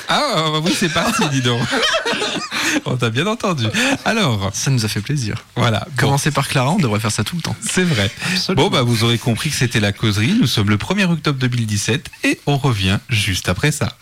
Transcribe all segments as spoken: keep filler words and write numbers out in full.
Ah oui, c'est parti, dis donc. On t'a bien entendu. Alors, ça nous a fait plaisir. Voilà. Commencer bon. par Clara, on devrait faire ça tout le temps. C'est vrai. Absolument. Bon, bah vous aurez compris que c'était la causerie. Nous sommes le premier octobre deux mille dix-sept et on revient juste après ça.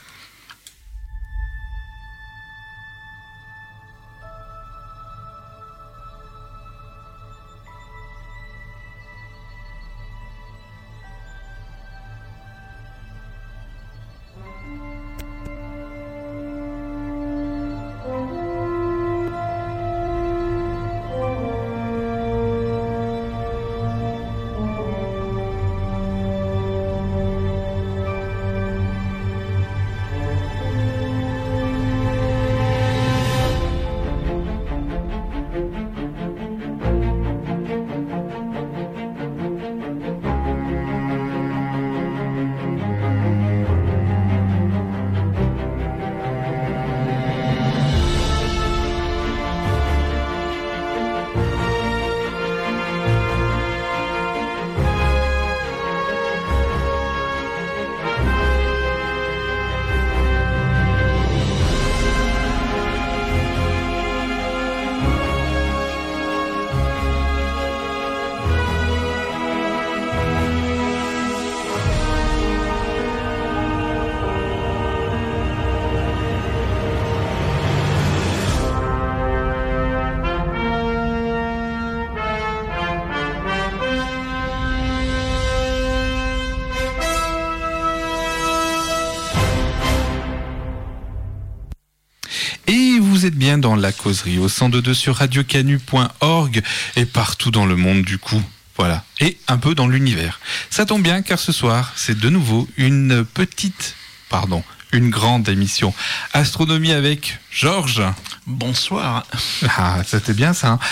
Vous êtes bien dans la causerie au cent deux point deux sur radio canu point org et partout dans le monde du coup. Voilà. Et un peu dans l'univers. Ça tombe bien car ce soir, c'est de nouveau une petite, pardon, une grande émission Astronomie avec Georges. Bonsoir. Ah, c'était bien ça. Hein.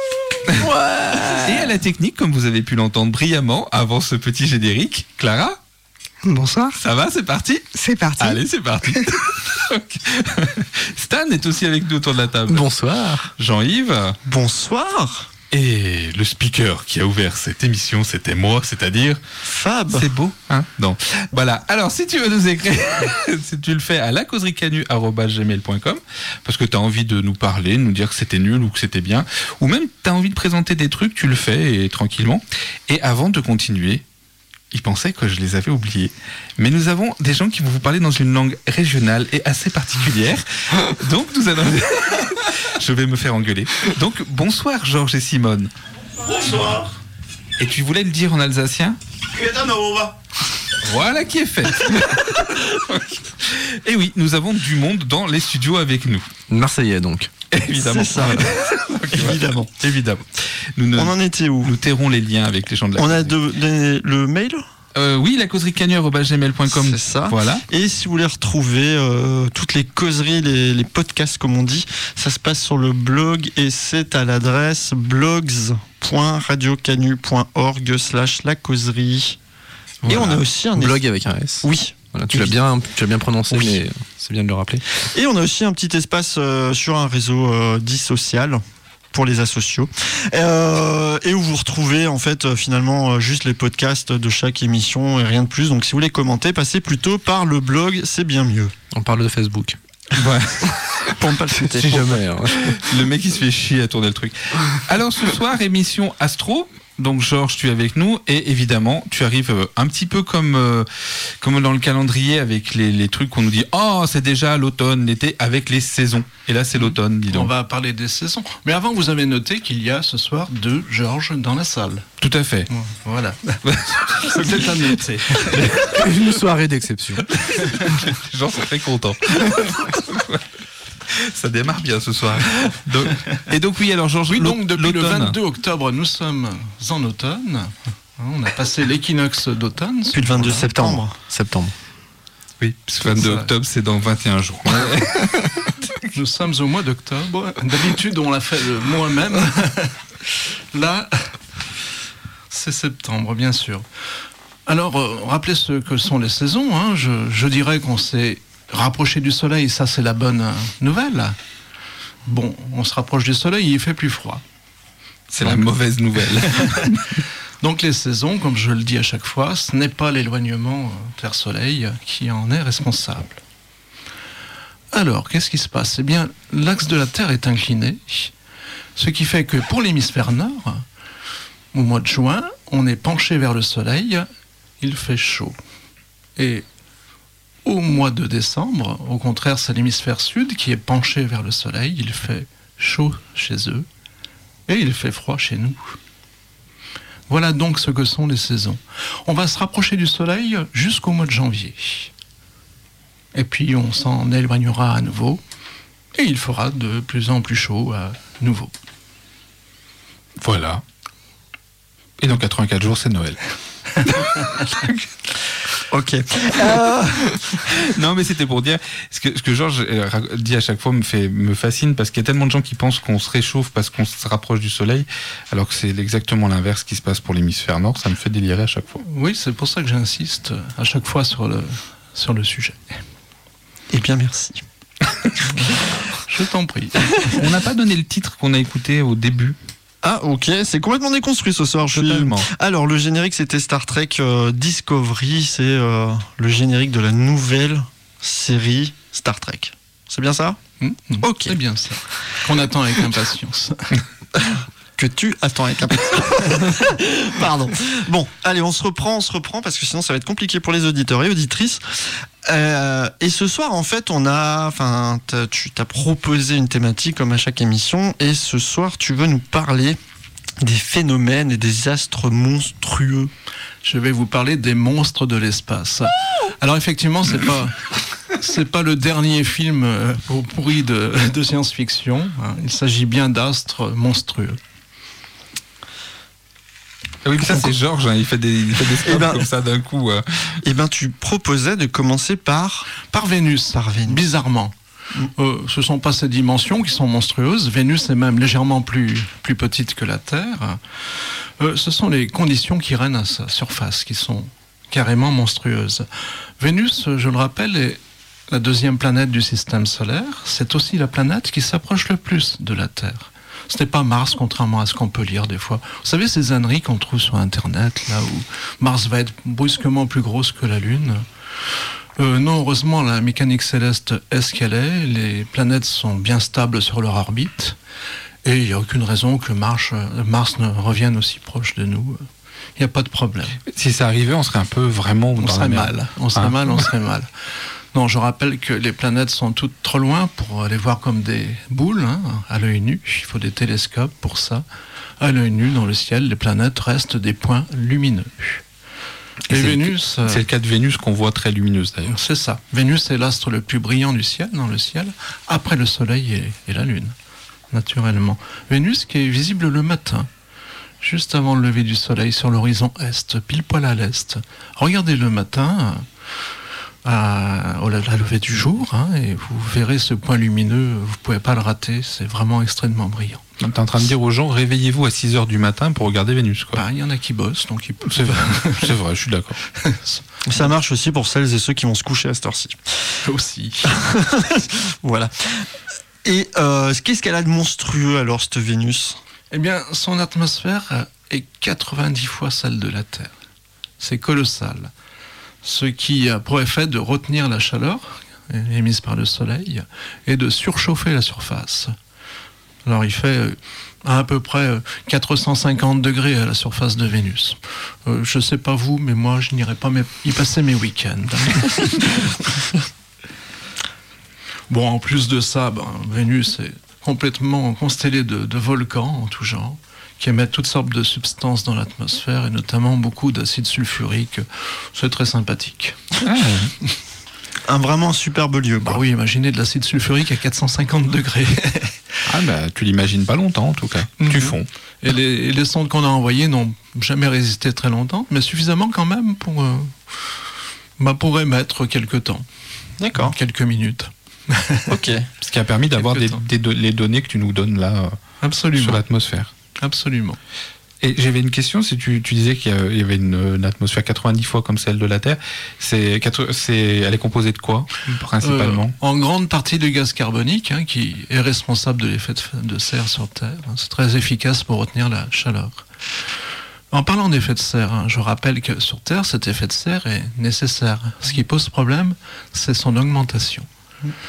Ouais. Et à la technique, comme vous avez pu l'entendre brillamment avant ce petit générique, Clara. Bonsoir. Ça va, c'est parti ? C'est parti. Allez, c'est parti. Stan est aussi avec nous autour de la table. Bonsoir. Jean-Yves. Bonsoir. Et le speaker qui a ouvert cette émission, c'était moi, c'est-à-dire Fab. C'est beau, hein ? Non. Voilà. Alors, si tu veux nous écrire, si tu le fais à la causerie canu arobase gmail point com, parce que tu as envie de nous parler, de nous dire que c'était nul ou que c'était bien, ou même tu as envie de présenter des trucs, tu le fais et tranquillement. Et avant de continuer, ils pensaient que je les avais oubliés. Mais nous avons des gens qui vont vous parler dans une langue régionale et assez particulière. Donc, nous allons... je vais me faire engueuler. Donc, bonsoir Georges et Simone. Bonsoir. Et tu voulais le dire en alsacien ? Voilà qui est fait. Et oui, nous avons du monde dans les studios avec nous. Marseillais donc. Évidemment. C'est ça. Donc, évidemment. Évidemment. Nous ne, On en était où ? Nous tairons les liens avec les gens de la On causerie. a de, de, le mail ? Euh, oui, la causerie canu arobase gmail point com. C'est ça. Voilà. Et si vous voulez retrouver euh, toutes les causeries, les, les podcasts comme on dit, ça se passe sur le blog et c'est à l'adresse blogs point radio canu point org slash la causerie. Voilà. Et on a aussi un blog avec un S. Oui. Voilà, tu oui. l'as bien, tu l'as bien prononcé, Oui. mais c'est bien de le rappeler. Et on a aussi un petit espace euh, sur un réseau euh, dit social pour les asociaux, euh, et où vous retrouvez en fait euh, finalement euh, juste les podcasts de chaque émission et rien de plus. Donc si vous voulez commenter, passez plutôt par le blog, c'est bien mieux. On parle de Facebook. Ouais. Pour ne pas le citer. Si jamais. Hein. Le mec il se fait chier à tourner le truc. Alors ce soir, émission Astro. Donc Georges, tu es avec nous et évidemment tu arrives un petit peu comme euh, comme dans le calendrier avec les, les trucs qu'on nous dit oh c'est déjà l'automne, l'été avec les saisons et là c'est l'automne, dis donc. On va parler des saisons. Mais avant vous avez noté qu'il y a ce soir deux Georges dans la salle. Tout à fait. Voilà. C'est peut-être à noter. Une soirée d'exception. Les gens sont très contents. Ça démarre bien ce soir. Donc, et donc oui, alors Georges, oui, donc depuis l'automne. le vingt-deux octobre, nous sommes en automne. On a passé l'équinoxe d'automne. Depuis le vingt-deux septembre. Septembre. Oui, parce que vingt-deux octobre, c'est dans vingt et un jours. Nous sommes au mois d'octobre. D'habitude, on l'a fait le mois même. Là, c'est septembre, bien sûr. Alors, euh, rappelez ce que sont les saisons. Hein. Je, je dirais qu'on s'est rapproché du soleil, ça c'est la bonne nouvelle. Bon, on se rapproche du soleil, il fait plus froid. C'est Donc, la mauvaise nouvelle. Donc les saisons, comme je le dis à chaque fois, ce n'est pas l'éloignement Terre-Soleil qui en est responsable. Alors, qu'est-ce qui se passe ? Eh bien, l'axe de la Terre est incliné, ce qui fait que pour l'hémisphère nord, au mois de juin, on est penché vers le soleil, il fait chaud. Et au mois de décembre, au contraire, c'est l'hémisphère sud qui est penché vers le soleil, il fait chaud chez eux, et il fait froid chez nous. Voilà donc ce que sont les saisons. On va se rapprocher du soleil jusqu'au mois de janvier. Et puis on s'en éloignera à nouveau, et il fera de plus en plus chaud à nouveau. Voilà. Et dans quatre-vingt-quatre jours, c'est Noël. Ok. Euh... Non, mais c'était pour dire ce que, ce que Georges dit à chaque fois me fait me fascine parce qu'il y a tellement de gens qui pensent qu'on se réchauffe parce qu'on se rapproche du soleil, alors que c'est exactement l'inverse qui se passe pour l'hémisphère nord. Ça me fait délirer à chaque fois. Oui, c'est pour ça que j'insiste à chaque fois sur le sur le sujet. Eh bien, merci. Je t'en prie. On n'a pas donné le titre qu'on a écouté au début. Ah ok, c'est complètement déconstruit ce soir. Je suis... Totalement. Alors le générique c'était Star Trek euh, Discovery, c'est euh, le générique de la nouvelle série Star Trek. C'est bien ça ? Mmh, mmh. Ok. C'est bien ça. Qu'on attend avec impatience. Que tu attends avec impatience. Pardon. Bon, allez, on se reprend, on se reprend parce que sinon ça va être compliqué pour les auditeurs et auditrices. Euh, et ce soir, en fait, on a, enfin, t'as, tu t'as proposé une thématique comme à chaque émission, et ce soir, tu veux nous parler des phénomènes et des astres monstrueux. Je vais vous parler des monstres de l'espace. Alors effectivement, c'est pas c'est pas le dernier film euh, pourri de, de science-fiction. Il s'agit bien d'astres monstrueux. Oui, ça c'est Georges, hein, il fait des, il fait des stops Eh ben, comme ça d'un coup. Euh. Eh ben, tu proposais de commencer par Par Vénus, par Vénus. bizarrement. Euh, ce ne sont pas ces dimensions qui sont monstrueuses. Vénus est même légèrement plus, plus petite que la Terre. Euh, ce sont les conditions qui règnent à sa surface qui sont carrément monstrueuses. Vénus, je le rappelle, est la deuxième planète du système solaire. C'est aussi la planète qui s'approche le plus de la Terre. Ce n'est pas Mars, contrairement à ce qu'on peut lire des fois. Vous savez ces âneries qu'on trouve sur Internet, là où Mars va être brusquement plus grosse que la Lune ? euh, Non, heureusement, la mécanique céleste est ce qu'elle est. Les planètes sont bien stables sur leur orbite. Et il n'y a aucune raison que Mars, Mars ne revienne aussi proche de nous. Il n'y a pas de problème. Si ça arrivait, on serait un peu vraiment On dans serait la merde. mal. On serait Ah. mal, on serait mal. Non, je rappelle que les planètes sont toutes trop loin pour les voir comme des boules, hein, à l'œil nu. Il faut des télescopes pour ça. À l'œil nu, dans le ciel, les planètes restent des points lumineux. Et Et c'est Vénus, C'est le cas de Vénus qu'on voit très lumineuse d'ailleurs. c'est ça. Vénus est l'astre le plus brillant du ciel, dans le ciel, après le Soleil et, et la Lune, naturellement. Vénus qui est visible le matin, juste avant le lever du Soleil sur l'horizon est, pile poil à l'est. Regardez le matin, à, à la levée du jour, hein, et vous verrez ce point lumineux, vous ne pouvez pas le rater, c'est vraiment extrêmement brillant. Tu es en train de dire aux gens, réveillez-vous à six heures du matin pour regarder Vénus. Quoi. Bah, il y en a qui bossent, donc ils peuvent... C'est vrai, c'est vrai, je suis d'accord. Ça marche aussi pour celles et ceux qui vont se coucher à cette heure-ci. aussi. Voilà. Et euh, qu'est-ce qu'elle a de monstrueux alors, cette Vénus ? Eh bien, son atmosphère est quatre-vingt-dix fois celle de la Terre. C'est colossal. Ce qui a pour effet de retenir la chaleur émise par le Soleil et de surchauffer la surface. Alors, il fait à, à peu près quatre cent cinquante degrés à la surface de Vénus. Euh, je ne sais pas vous, mais moi, je n'irai pas y passer mes week-ends. Bon, en plus de ça, ben, Vénus est complètement constellée de, de volcans en tout genre, qui émettent toutes sortes de substances dans l'atmosphère, et notamment beaucoup d'acide sulfurique. C'est très sympathique. Ah, Un vraiment superbe lieu. Bah quoi. oui, imaginez de l'acide sulfurique à quatre cent cinquante degrés. ah bah tu l'imagines pas longtemps en tout cas. Mhm. Tu fonds. Et les, et les sondes qu'on a envoyées n'ont jamais résisté très longtemps, mais suffisamment quand même pour, euh, bah pour émettre quelques temps. D'accord. Quelques minutes. Ok. Ce qui a permis d'avoir des, Quelque temps. des do- les données que tu nous donnes là euh, Absolument. sur l'atmosphère. Absolument. Et j'avais une question, si tu, tu disais qu'il y avait une, une atmosphère quatre-vingt-dix fois comme celle de la Terre, c'est, quatre- c'est, elle est composée de quoi, principalement Euh, En grande partie de gaz carbonique, hein, qui est responsable de l'effet de, de serre sur Terre. C'est très efficace pour retenir la chaleur. En parlant d'effet de serre, hein, je rappelle que sur Terre, cet effet de serre est nécessaire. Ce qui pose problème, c'est son augmentation.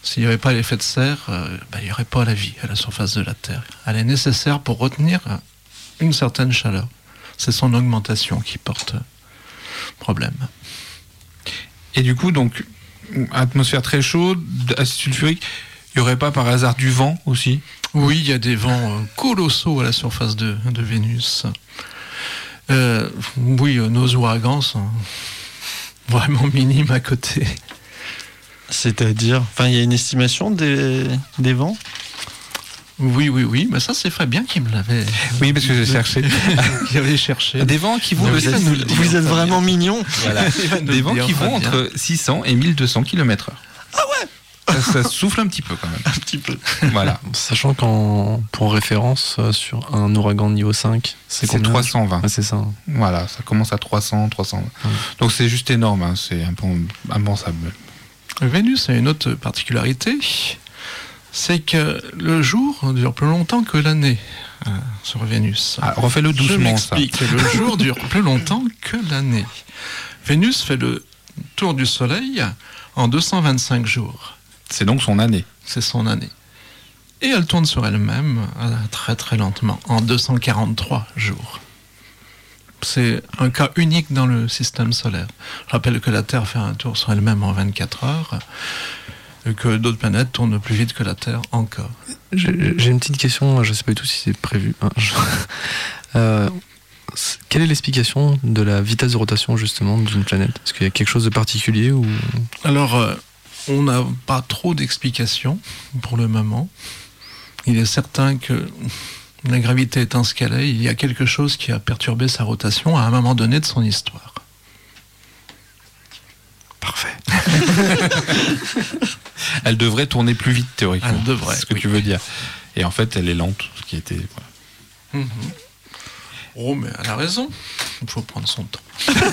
S'il n'y avait pas l'effet de serre, euh, bah, il n'y aurait pas la vie à la surface de la Terre. Elle est nécessaire pour retenir une certaine chaleur. C'est son augmentation qui porte problème. Et du coup, donc, atmosphère très chaude, acide sulfurique, il n'y aurait pas par hasard du vent aussi ? Oui, il y a des vents euh, colossaux à la surface de, de Vénus. Euh, oui, euh, nos ouragans sont vraiment minimes à côté. C'est-à-dire, enfin, il y a une estimation des, des vents. Oui, oui, oui, mais ça c'est Fabien qui me l'avait. Oui, parce que j'ai cherché. qui avait cherché. Des vents qui vont... Vous, le êtes, nous le dire, vous êtes Fabien. vraiment mignons. Voilà. Des vents qui vont entre six cents et mille deux cents kilomètres heure. Ah ouais. Ça, ça souffle un petit peu quand même. Un petit peu. Voilà. Sachant qu'en pour référence, euh, sur un ouragan de niveau cinq, c'est C'est combien trois cent vingt. Ouais, c'est ça. Voilà, ça commence à trois cents, trois cents. Ouais. Donc c'est juste énorme, hein. C'est impensable. Vénus a une autre particularité, c'est que le jour dure plus longtemps que l'année euh, sur Vénus. Ah, refais-le Je doucement, ça. m'explique, le jour dure plus longtemps que l'année. Vénus fait le tour du Soleil en deux cent vingt-cinq jours. C'est donc son année. C'est son année. Et elle tourne sur elle-même euh, très très lentement, en deux cent quarante-trois jours. C'est un cas unique dans le système solaire. Je rappelle que la Terre fait un tour sur elle-même en vingt-quatre heures, et que d'autres planètes tournent plus vite que la Terre encore. J'ai j'ai une petite question, je ne sais pas du tout si c'est prévu. Hein, je- Euh, c- quelle est l'explication de la vitesse de rotation justement d'une planète ? Est-ce qu'il y a quelque chose de particulier ou... Alors, euh, on n'a pas trop d'explications pour le moment. Il est certain que la gravité étant ce qu'elle est, il y a quelque chose qui a perturbé sa rotation à un moment donné de son histoire. Parfait. Elle devrait tourner plus vite, théoriquement. Elle devrait, C'est ce que oui. tu veux dire. Et en fait, elle est lente, ce qui était... voilà. Mhm. Oh, mais elle a raison. Il faut prendre son temps.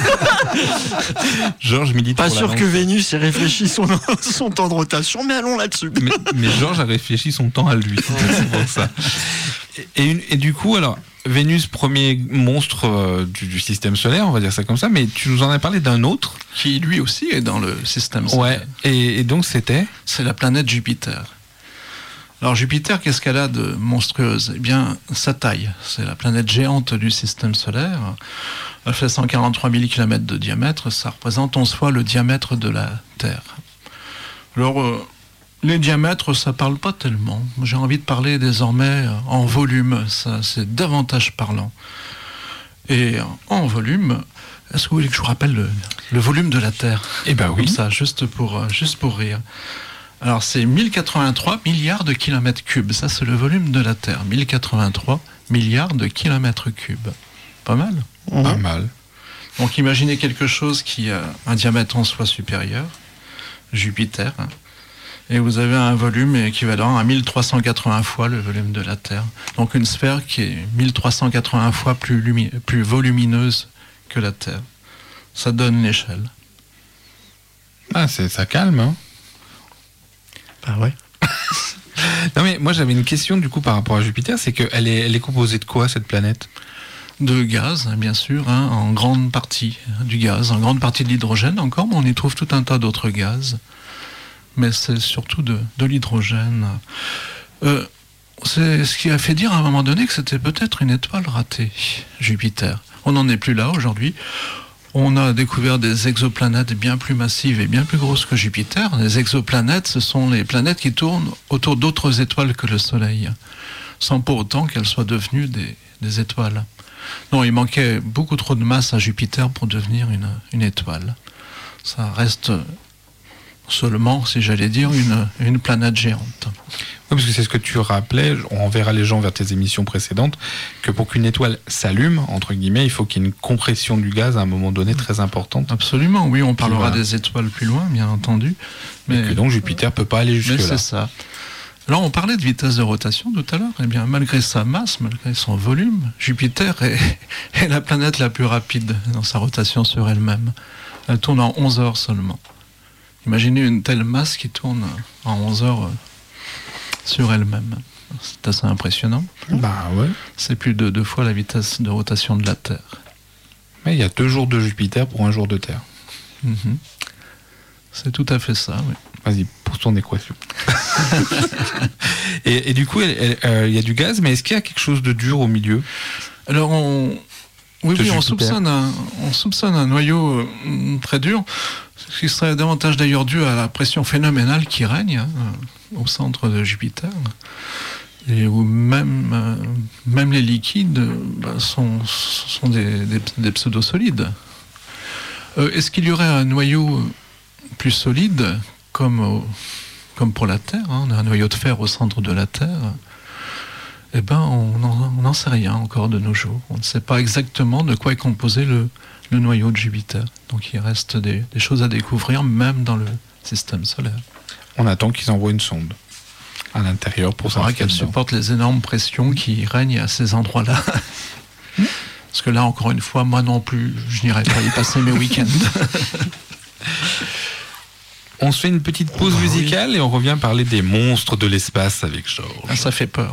Georges milite Pas pour la sûr lance. que Vénus ait réfléchi son, son temps de rotation, mais allons là-dessus. Mais, mais Georges a réfléchi son temps à lui. C'est pour ça. Et, et, une- et du coup, alors, Vénus, premier monstre euh, du, du système solaire, on va dire ça comme ça, mais tu nous en as parlé d'un autre. Qui, lui aussi, est dans le système Ouais. solaire. Et, et donc, c'était... C'est la planète Jupiter. Alors Jupiter, qu'est-ce qu'elle a de monstrueuse ? Eh bien, sa taille. C'est la planète géante du système solaire. Elle fait cent quarante-trois mille kilomètres de diamètre. Ça représente onze fois le diamètre de la Terre. Alors, euh, les diamètres, ça parle pas tellement. J'ai envie de parler désormais euh, en volume. Ça, c'est davantage parlant. Et euh, en volume, est-ce que vous voulez que je vous rappelle le, le volume de la Terre ? Eh ben oui. Comme ça, juste pour, euh, juste pour rire. Alors, c'est mille quatre-vingt-trois milliards de kilomètres cubes. Ça, c'est le volume de la Terre. mille quatre-vingt-trois milliards de kilomètres cubes. Pas mal. Pas mal. Donc, imaginez quelque chose qui a un diamètre en soi supérieur, Jupiter, et vous avez un volume équivalent à mille trois cent quatre-vingts fois le volume de la Terre. Donc, une sphère qui est mille trois cent quatre-vingts fois plus, lumi- plus volumineuse que la Terre. Ça donne l'échelle. Ah, c'est, ça calme, hein. Bah ouais. Non mais moi j'avais une question du coup par rapport à Jupiter, c'est qu'elle est, elle est composée de quoi cette planète ? De gaz, bien sûr, hein, en grande partie du gaz, en grande partie de l'hydrogène encore, mais on y trouve tout un tas d'autres gaz. Mais c'est surtout de, de l'hydrogène. Euh, c'est ce qui a fait dire à un moment donné que c'était peut-être une étoile ratée, Jupiter. On n'en est plus là aujourd'hui. On a découvert des exoplanètes bien plus massives et bien plus grosses que Jupiter. Les exoplanètes, ce sont les planètes qui tournent autour d'autres étoiles que le Soleil, sans pour autant qu'elles soient devenues des, des étoiles. Non, il manquait beaucoup trop de masse à Jupiter pour devenir une, une étoile. Ça reste seulement, si j'allais dire, une, une planète géante. Oui, parce que c'est ce que tu rappelais, on enverra les gens vers tes émissions précédentes, que pour qu'une étoile s'allume, entre guillemets, il faut qu'il y ait une compression du gaz à un moment donné très importante. Absolument, oui, on parlera voilà. des étoiles plus loin, bien entendu. Mais que donc Jupiter peut pas aller Mais jusque-là. c'est ça. Alors, on parlait de vitesse de rotation tout à l'heure. Eh bien, malgré sa masse, malgré son volume, Jupiter est, est la planète la plus rapide dans sa rotation sur elle-même. Elle tourne en onze heures seulement. Imaginez une telle masse qui tourne en onze heures euh, sur elle-même. C'est assez impressionnant. Bah ouais. C'est plus de deux fois la vitesse de rotation de la Terre. Mais il y a deux jours de Jupiter pour un jour de Terre. Mhm. C'est tout à fait ça, oui. Vas-y, pour ton équation. et, et du coup, il euh, y a du gaz, mais est-ce qu'il y a quelque chose de dur au milieu? Alors, on, oui, oui, on soupçonne, un, on soupçonne un noyau euh, très dur, ce qui serait davantage d'ailleurs dû à la pression phénoménale qui règne hein, au centre de Jupiter. Et où même, euh, même les liquides bah, sont, sont des, des, des pseudo-solides. Euh, est-ce qu'il y aurait un noyau plus solide, comme, au, comme pour la Terre, hein, on a un noyau de fer au centre de la Terre? Eh ben, on n'en sait rien encore de nos jours. On ne sait pas exactement de quoi est composé le, le noyau de Jupiter. Donc il reste des, des choses à découvrir, même dans le système solaire. On attend qu'ils envoient une sonde à l'intérieur pour savoir qu'elle supporte les énormes pressions qui règnent à ces endroits-là. Parce que là, encore une fois, moi non plus, je n'irai pas y passer mes week-ends. On se fait une petite pause oh, musicale oui. et on revient parler des monstres de l'espace avec Georges. Ah, ça fait peur.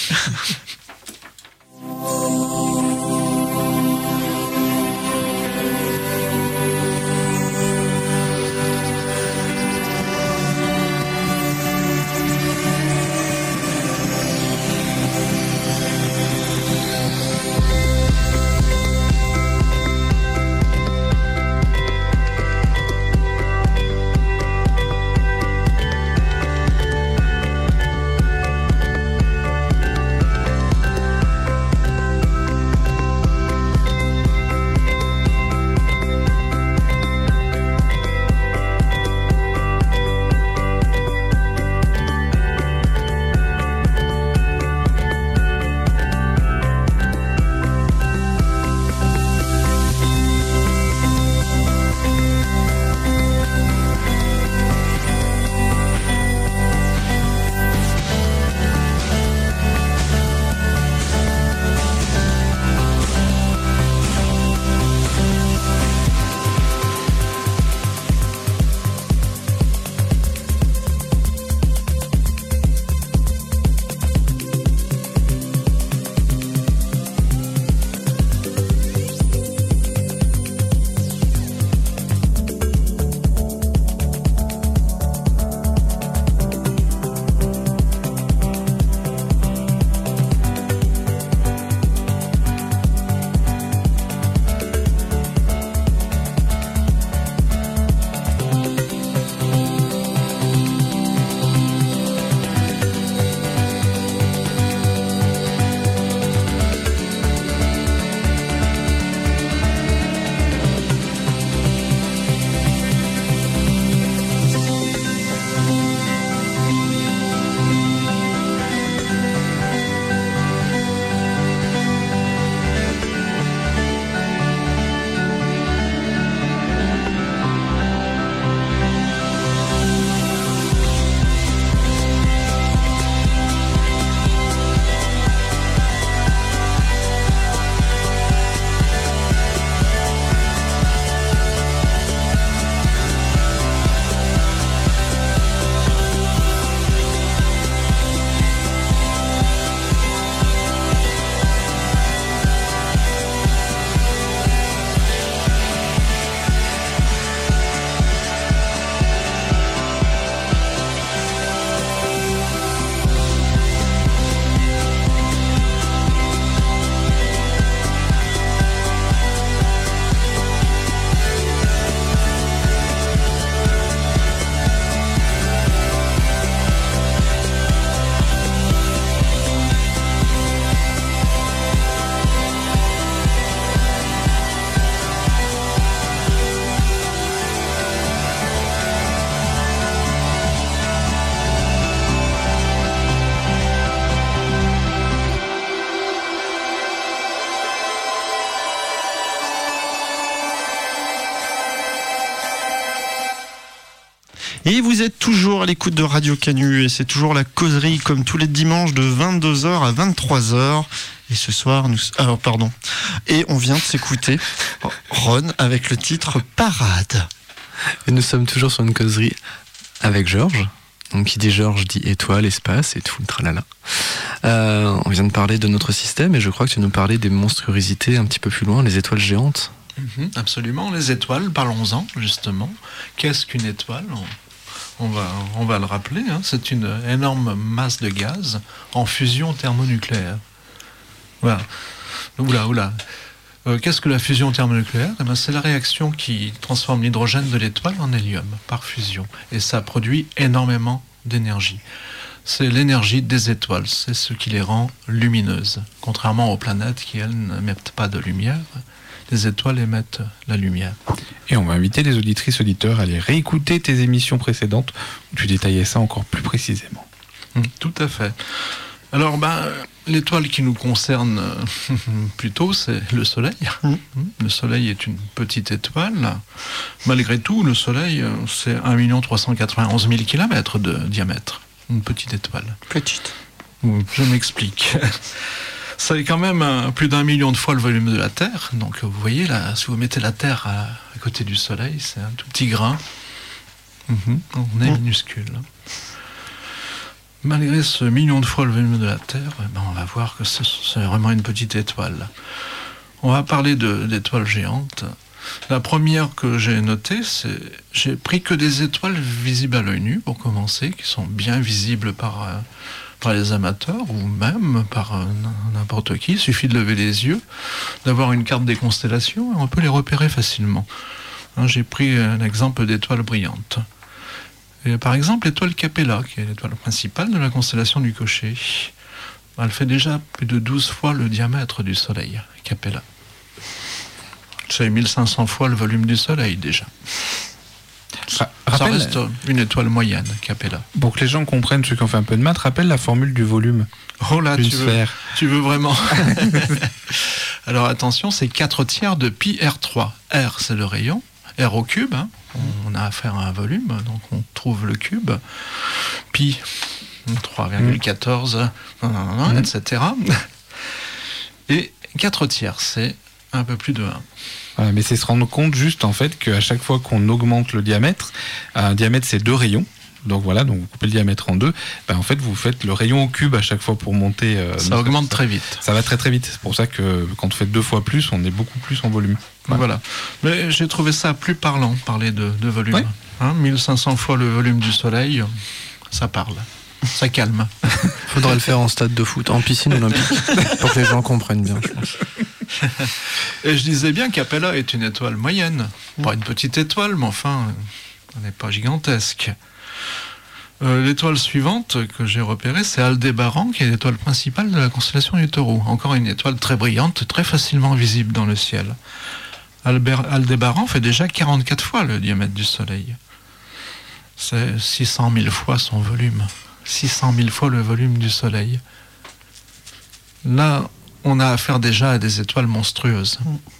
Et vous êtes toujours à l'écoute de Radio Canu et c'est toujours la causerie comme tous les dimanches de vingt-deux heures à vingt-trois heures. Et ce soir, nous... Alors, pardon. Et on vient de s'écouter Ron avec le titre Parade. Et nous sommes toujours sur une causerie avec Georges. Donc qui dit Georges dit étoile, espace et tout le tralala. Euh, on vient de parler de notre système et je crois que tu nous parlais des monstruosités un petit peu plus loin, les étoiles géantes. Mmh, absolument, les étoiles, parlons-en justement. Qu'est-ce qu'une étoile ? on va, on va le rappeler, hein, c'est une énorme masse de gaz en fusion thermonucléaire. Voilà. Oula, oula. Euh, qu'est-ce que la fusion thermonucléaire ? Eh ben, c'est la réaction qui transforme l'hydrogène de l'étoile en hélium par fusion. Et ça produit énormément d'énergie. C'est l'énergie des étoiles, c'est ce qui les rend lumineuses. Contrairement aux planètes qui, elles, n'émettent pas de lumière, les étoiles émettent la lumière. Et on va inviter les auditrices auditeurs à aller réécouter tes émissions précédentes où tu détaillais ça encore plus précisément. Mmh, tout à fait. Alors, ben, l'étoile qui nous concerne euh, plutôt, c'est le Soleil. Mmh. Le Soleil est une petite étoile. Malgré tout, le Soleil, c'est un million trois cent quatre-vingt-onze mille kilomètres de diamètre. Une petite étoile. Petite. Je m'explique. Ça est quand même un, plus d'un million de fois le volume de la Terre. Donc vous voyez, là, si vous mettez la Terre à, à côté du Soleil, c'est un tout petit grain. Mmh, on est mmh. minuscule. Malgré ce million de fois le volume de la Terre, eh ben on va voir que c'est, c'est vraiment une petite étoile. On va parler de, d'étoiles géantes. La première que j'ai notée, c'est j'ai pris que des étoiles visibles à l'œil nu, pour commencer, qui sont bien visibles par, euh, par les amateurs, ou même par euh, n'importe qui. Il suffit de lever les yeux, d'avoir une carte des constellations, et on peut les repérer facilement. Hein, j'ai pris un exemple d'étoile brillante. Et par exemple, l'étoile Capella, qui est l'étoile principale de la constellation du Cocher. Elle fait déjà plus de douze fois le diamètre du Soleil, Capella. C'est mille cinq cents fois le volume du Soleil, déjà. Ça, rappelle, ça reste une étoile moyenne, Capella. Pour que les gens comprennent, ceux qui ont fait un peu de maths, rappelle la formule du volume. Oh là, tu veux, tu veux vraiment. Alors attention, c'est quatre tiers de pi R trois. R, c'est le rayon. R au cube, hein. On a affaire à un volume, donc on trouve le cube. Pi, trois virgule quatorze, mmh. et cetera. Et quatre tiers, c'est un peu plus de un. Voilà, mais c'est se rendre compte juste en fait qu'à chaque fois qu'on augmente le diamètre, un diamètre c'est deux rayons. Donc voilà, donc vous coupez le diamètre en deux, ben en fait vous faites le rayon au cube à chaque fois pour monter. Euh, ça augmente très vite. Ça va très très vite. C'est pour ça que quand on fait deux fois plus, on est beaucoup plus en volume. Voilà. voilà. Mais j'ai trouvé ça plus parlant, parler de, de volume. Ouais. Hein, mille cinq cents fois le volume du Soleil, ça parle. Ça calme. Faudrait le faire en stade de foot, en piscine olympique, pour que les gens comprennent bien, je pense. Et je disais bien qu'Apella est une étoile moyenne. Pas une petite étoile, mais enfin, elle n'est pas gigantesque. Euh, l'étoile suivante que j'ai repérée, c'est Aldébaran, qui est l'étoile principale de la constellation du Taureau. Encore une étoile très brillante, très facilement visible dans le ciel. Albert, Aldébaran fait déjà quarante-quatre fois le diamètre du Soleil. C'est six cent mille fois son volume. six cent mille fois le volume du Soleil. Là, on a affaire déjà à des étoiles monstrueuses.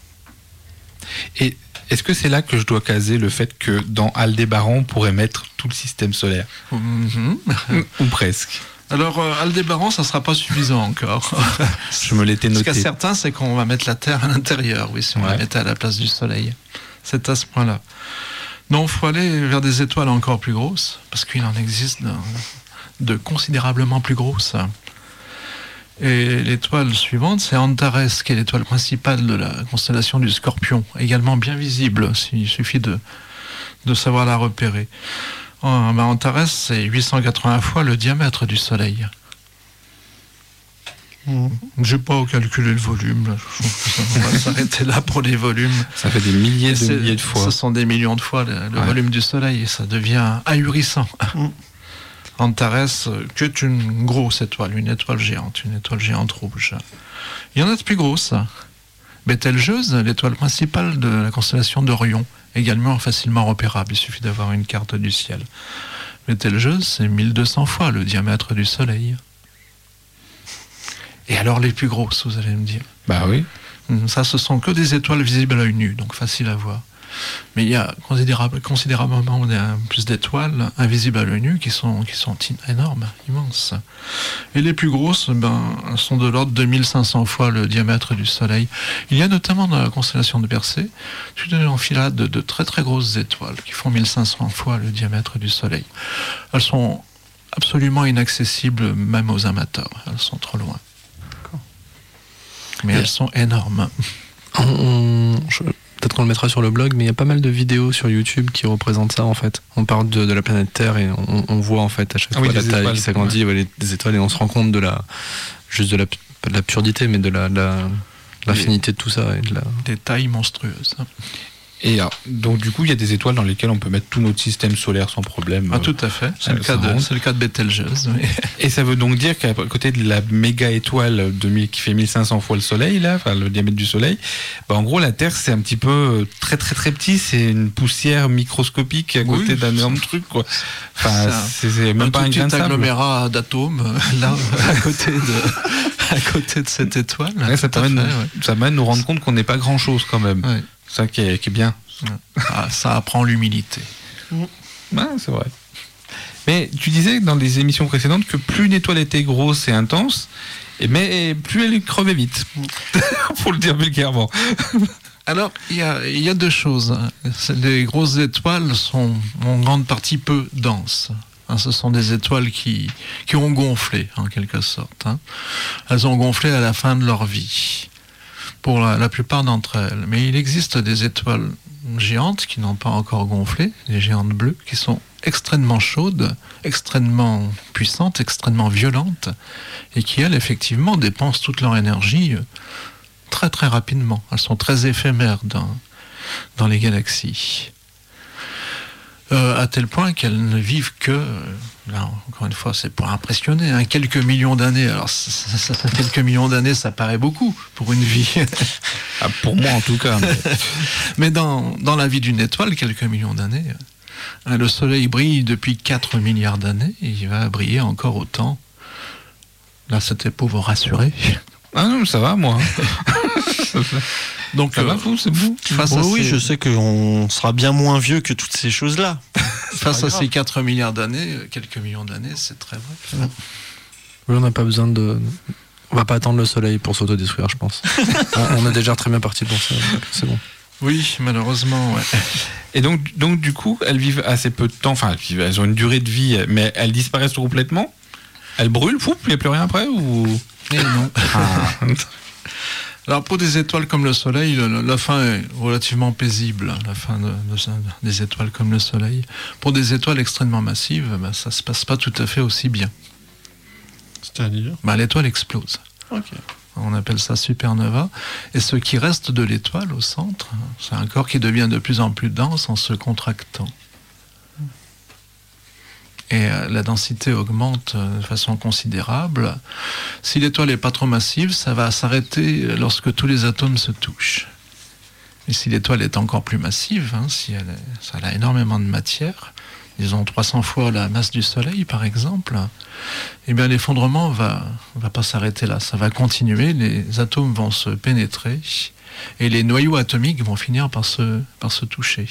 Et est-ce que c'est là que je dois caser le fait que dans Aldébaran, on pourrait mettre tout le système solaire ? Mm-hmm. Ou presque. Alors, euh, Aldébaran, ça ne sera pas suffisant encore. Je me l'étais noté. Ce qui est certain, c'est qu'on va mettre la Terre à l'intérieur, oui, si on ouais. la mettait à la place du Soleil. C'est à ce point-là. Non, il faut aller vers des étoiles encore plus grosses, parce qu'il en existe de, de considérablement plus grosses. Et l'étoile suivante, c'est Antares, qui est l'étoile principale de la constellation du Scorpion, également bien visible, il suffit de, de savoir la repérer. Oh, ben Antares, c'est huit cent quatre-vingts fois le diamètre du Soleil. Mmh. Je n'ai pas calculé le volume, là. On va s'arrêter là pour les volumes. Ça fait des milliers de milliers de fois. Ce sont des millions de fois le, le ouais. volume du Soleil, et ça devient ahurissant. Mmh. Antares, qui est une grosse étoile, une étoile géante, une étoile géante rouge. Il y en a de plus grosses. Bételgeuse, l'étoile principale de la constellation d'Orion, également facilement repérable, il suffit d'avoir une carte du ciel. Bételgeuse, c'est mille deux cents fois le diamètre du Soleil. Et alors les plus grosses, vous allez me dire ? Bah oui. Ça, ce sont que des étoiles visibles à l'œil nu, donc facile à voir. Mais il y a considérable, considérablement plus d'étoiles invisibles à l'œil nu qui sont, qui sont énormes, immenses. Et les plus grosses ben, sont de l'ordre de mille cinq cents fois le diamètre du Soleil. Il y a notamment dans la constellation de Persée toute une enfilade de, de très très grosses étoiles qui font mille cinq cents fois le diamètre du Soleil. Elles sont absolument inaccessibles même aux amateurs. Elles sont trop loin. Mais elles sont énormes. On, je, peut-être qu'on le mettra sur le blog, mais il y a pas mal de vidéos sur YouTube qui représentent ça en fait. On parle de, de la planète Terre et on, on voit en fait à chaque ah fois oui, la taille étoiles, qui s'agrandit, ouais. Ouais, les, des étoiles, et on se rend compte de la, juste de la, pas de l'absurdité, mais de la, de la l'infinité de tout ça et de la... Des tailles monstrueuses. Et alors, donc du coup, il y a des étoiles dans lesquelles on peut mettre tout notre système solaire sans problème. Ah, tout à fait. C'est, le cas, de, c'est le cas de Bételgeuse. Oui. Et ça veut donc dire qu'à côté de la méga étoile de mille, qui fait mille cinq cents fois le Soleil, là, enfin le diamètre du Soleil, bah, en gros la Terre c'est un petit peu très très très petit, c'est une poussière microscopique à côté oui, d'un énorme truc, quoi. Enfin, c'est, c'est même un pas un grain de sable. Agglomérat d'atomes là à côté de à côté de cette étoile. Ouais, ça permet, fait, ouais. ça permet de nous rendre compte qu'on n'est pas grand chose quand même. Ouais. Ça qui est, qui est bien. Ah, ça apprend l'humilité. Ouais, c'est vrai. Mais tu disais dans les émissions précédentes que plus une étoile était grosse et intense, et mais plus elle crevait vite. Pour le dire vulgairement. Alors, il y a, y a deux choses. Les grosses étoiles sont en grande partie peu denses. Hein, ce sont des étoiles qui, qui ont gonflé, en quelque sorte. Hein. Elles ont gonflé à la fin de leur vie. Pour la, la plupart d'entre elles. Mais il existe des étoiles géantes qui n'ont pas encore gonflé, des géantes bleues, qui sont extrêmement chaudes, extrêmement puissantes, extrêmement violentes, et qui, elles, effectivement, dépensent toute leur énergie très très rapidement. Elles sont très éphémères dans, dans les galaxies. Euh, à tel point qu'elles ne vivent que, là encore une fois c'est pour impressionner, hein, quelques millions d'années. Alors ça, ça, ça, quelques millions d'années ça paraît beaucoup pour une vie. Ah, pour moi en tout cas. Mais, mais dans, dans la vie d'une étoile, quelques millions d'années, hein, le Soleil brille depuis quatre milliards d'années et il va briller encore autant. Là c'était pour vous rassurer. Ah non ça va moi. Donc, ça euh, va, vous, c'est bon. Face oh, à oui, ces... je sais qu'on sera bien moins vieux que toutes ces choses-là. Face à ces quatre milliards d'années, quelques millions d'années, c'est très vrai. Ouais. Oui, on n'a pas besoin de... On va pas attendre le soleil pour s'autodétruire, je pense. On est déjà très bien parti pour ça, c'est bon. Oui, malheureusement, ouais. Et donc, donc, du coup, elles vivent assez peu de temps, enfin, elles ont une durée de vie, mais elles disparaissent complètement. Elles brûlent, pouf, il n'y a plus rien après, ou... Et non. Ah. Alors pour des étoiles comme le Soleil, le, la fin est relativement paisible, la fin de, de, des étoiles comme le Soleil. Pour des étoiles extrêmement massives, ben, ça ne se passe pas tout à fait aussi bien. C'est-à-dire ben, l'étoile explose. Okay. On appelle ça supernova. Et ce qui reste de l'étoile au centre, c'est un corps qui devient de plus en plus dense en se contractant. Et la densité augmente de façon considérable. Si l'étoile n'est pas trop massive, ça va s'arrêter lorsque tous les atomes se touchent. Et si l'étoile est encore plus massive, hein, si elle, est, ça a énormément de matière, disons trois cents fois la masse du Soleil par exemple, eh bien l'effondrement va, va pas s'arrêter là, ça va continuer, les atomes vont se pénétrer et les noyaux atomiques vont finir par se, par se toucher.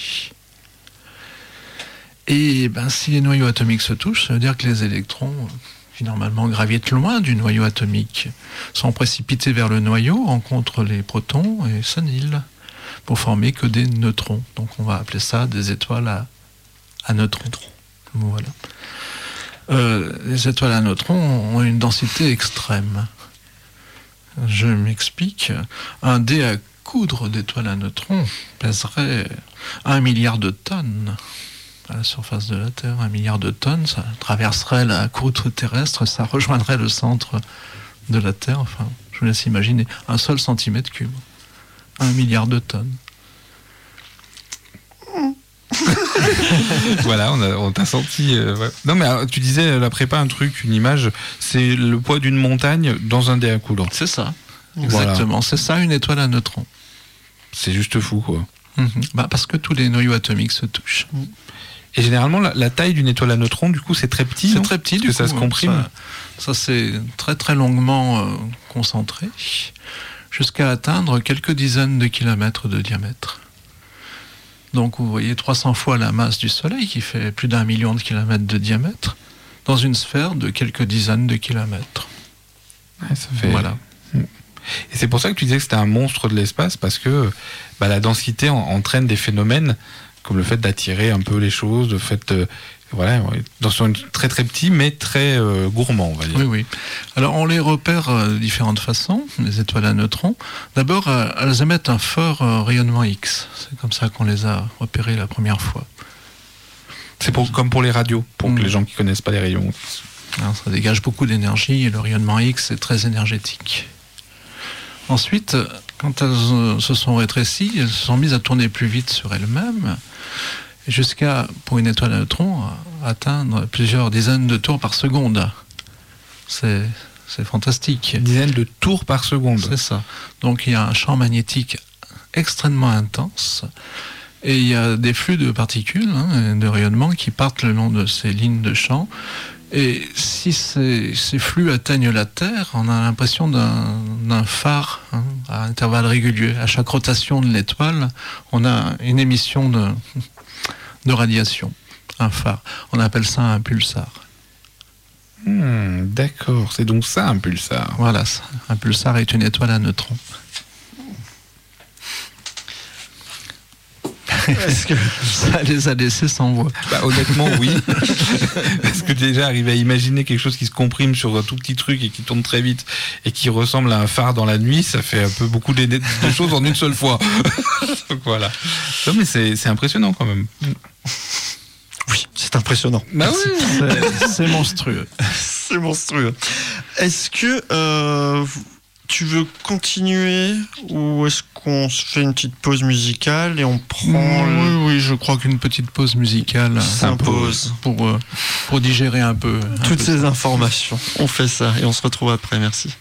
Et ben, si les noyaux atomiques se touchent, ça veut dire que les électrons, qui normalement gravitent loin du noyau atomique, sont précipités vers le noyau, rencontrent les protons et s'annihilent pour former que des neutrons. Donc on va appeler ça des étoiles à, à neutrons. Voilà. Euh, les étoiles à neutrons ont une densité extrême. Je m'explique. Un dé à coudre d'étoiles à neutrons pèserait un milliard de tonnes. À la surface de la Terre, un milliard de tonnes, ça traverserait la croûte terrestre, ça rejoindrait le centre de la Terre, enfin, je vous laisse imaginer, un seul centimètre cube. Un milliard de tonnes. Voilà, on, a, on t'a senti... Euh, ouais. Non mais alors, tu disais, la prépa, un truc, une image, c'est le poids d'une montagne dans un dé à coudre. C'est ça, exactement, voilà. C'est ça une étoile à neutrons. C'est juste fou, quoi. Mmh. Bah, parce que tous les noyaux atomiques se touchent. Mmh. Et généralement, la, la taille d'une étoile à neutrons, du coup, c'est très petit. C'est non très petit, parce du que coup. Ça se comprime. Ça, ça c'est très très longuement euh, concentré, jusqu'à atteindre quelques dizaines de kilomètres de diamètre. Donc, vous voyez trois cents fois la masse du Soleil, qui fait plus d'un million de kilomètres de diamètre, dans une sphère de quelques dizaines de kilomètres. Ouais, ça fait... Voilà. Et c'est pour ça que tu disais que c'était un monstre de l'espace, parce que bah, la densité en, entraîne des phénomènes comme le fait d'attirer un peu les choses, le fait de, voilà, dans son très très petit mais très euh, gourmand, on va dire. Oui, oui. Alors on les repère euh, de différentes façons, les étoiles à neutrons. D'abord, euh, elles émettent un fort euh, rayonnement X. C'est comme ça qu'on les a repérées la première fois. C'est pour, comme pour les radios, pour Mmh. que les gens qui connaissent pas les rayons. Alors, ça dégage beaucoup d'énergie et le rayonnement X est très énergétique. Ensuite, quand elles euh, se sont rétrécies, elles se sont mises à tourner plus vite sur elles-mêmes, jusqu'à, pour une étoile à neutrons, atteindre plusieurs dizaines de tours par seconde. C'est, c'est fantastique. Une dizaine de tours par seconde. C'est ça. Donc il y a un champ magnétique extrêmement intense et il y a des flux de particules, hein, de rayonnement qui partent le long de ces lignes de champ. Et si ces, ces flux atteignent la Terre, on a l'impression d'un, d'un phare, hein, à intervalles réguliers. À chaque rotation de l'étoile, on a une émission de, de radiation, un phare. On appelle ça un pulsar. Hmm, d'accord, c'est donc ça un pulsar. Voilà, ça. Un pulsar est une étoile à neutrons. Est-ce que ça les a laissés sans voix? Bah, honnêtement, oui. Parce que déjà, arriver à imaginer quelque chose qui se comprime sur un tout petit truc et qui tourne très vite et qui ressemble à un phare dans la nuit, ça fait un peu beaucoup de, de choses en une seule fois. Donc voilà. Non, mais c'est, c'est impressionnant quand même. Oui, c'est impressionnant. Bah oui. C'est, c'est monstrueux. C'est monstrueux. Est-ce que euh, tu veux continuer ou est-ce qu'on se fait une petite pause musicale et on prend Oui, le... oui, je crois qu'une petite pause musicale s'impose pour, euh, pour digérer un peu. Un toutes peu ces ça. informations. On fait ça et on se retrouve après. Merci.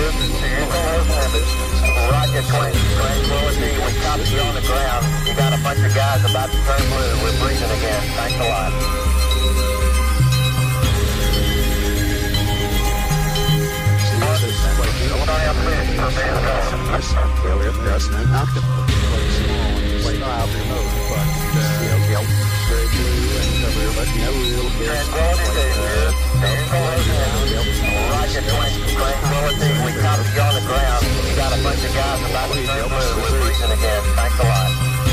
Roger twenty, Tranquility, we copy you on the ground. You got a bunch of guys about to turn blue. We're breathing again. Thanks a lot. Roger twenty, Tranquility, we copy you on the ground. You got a bunch of guys about to turn blue. We're breathing again. Thanks a lot.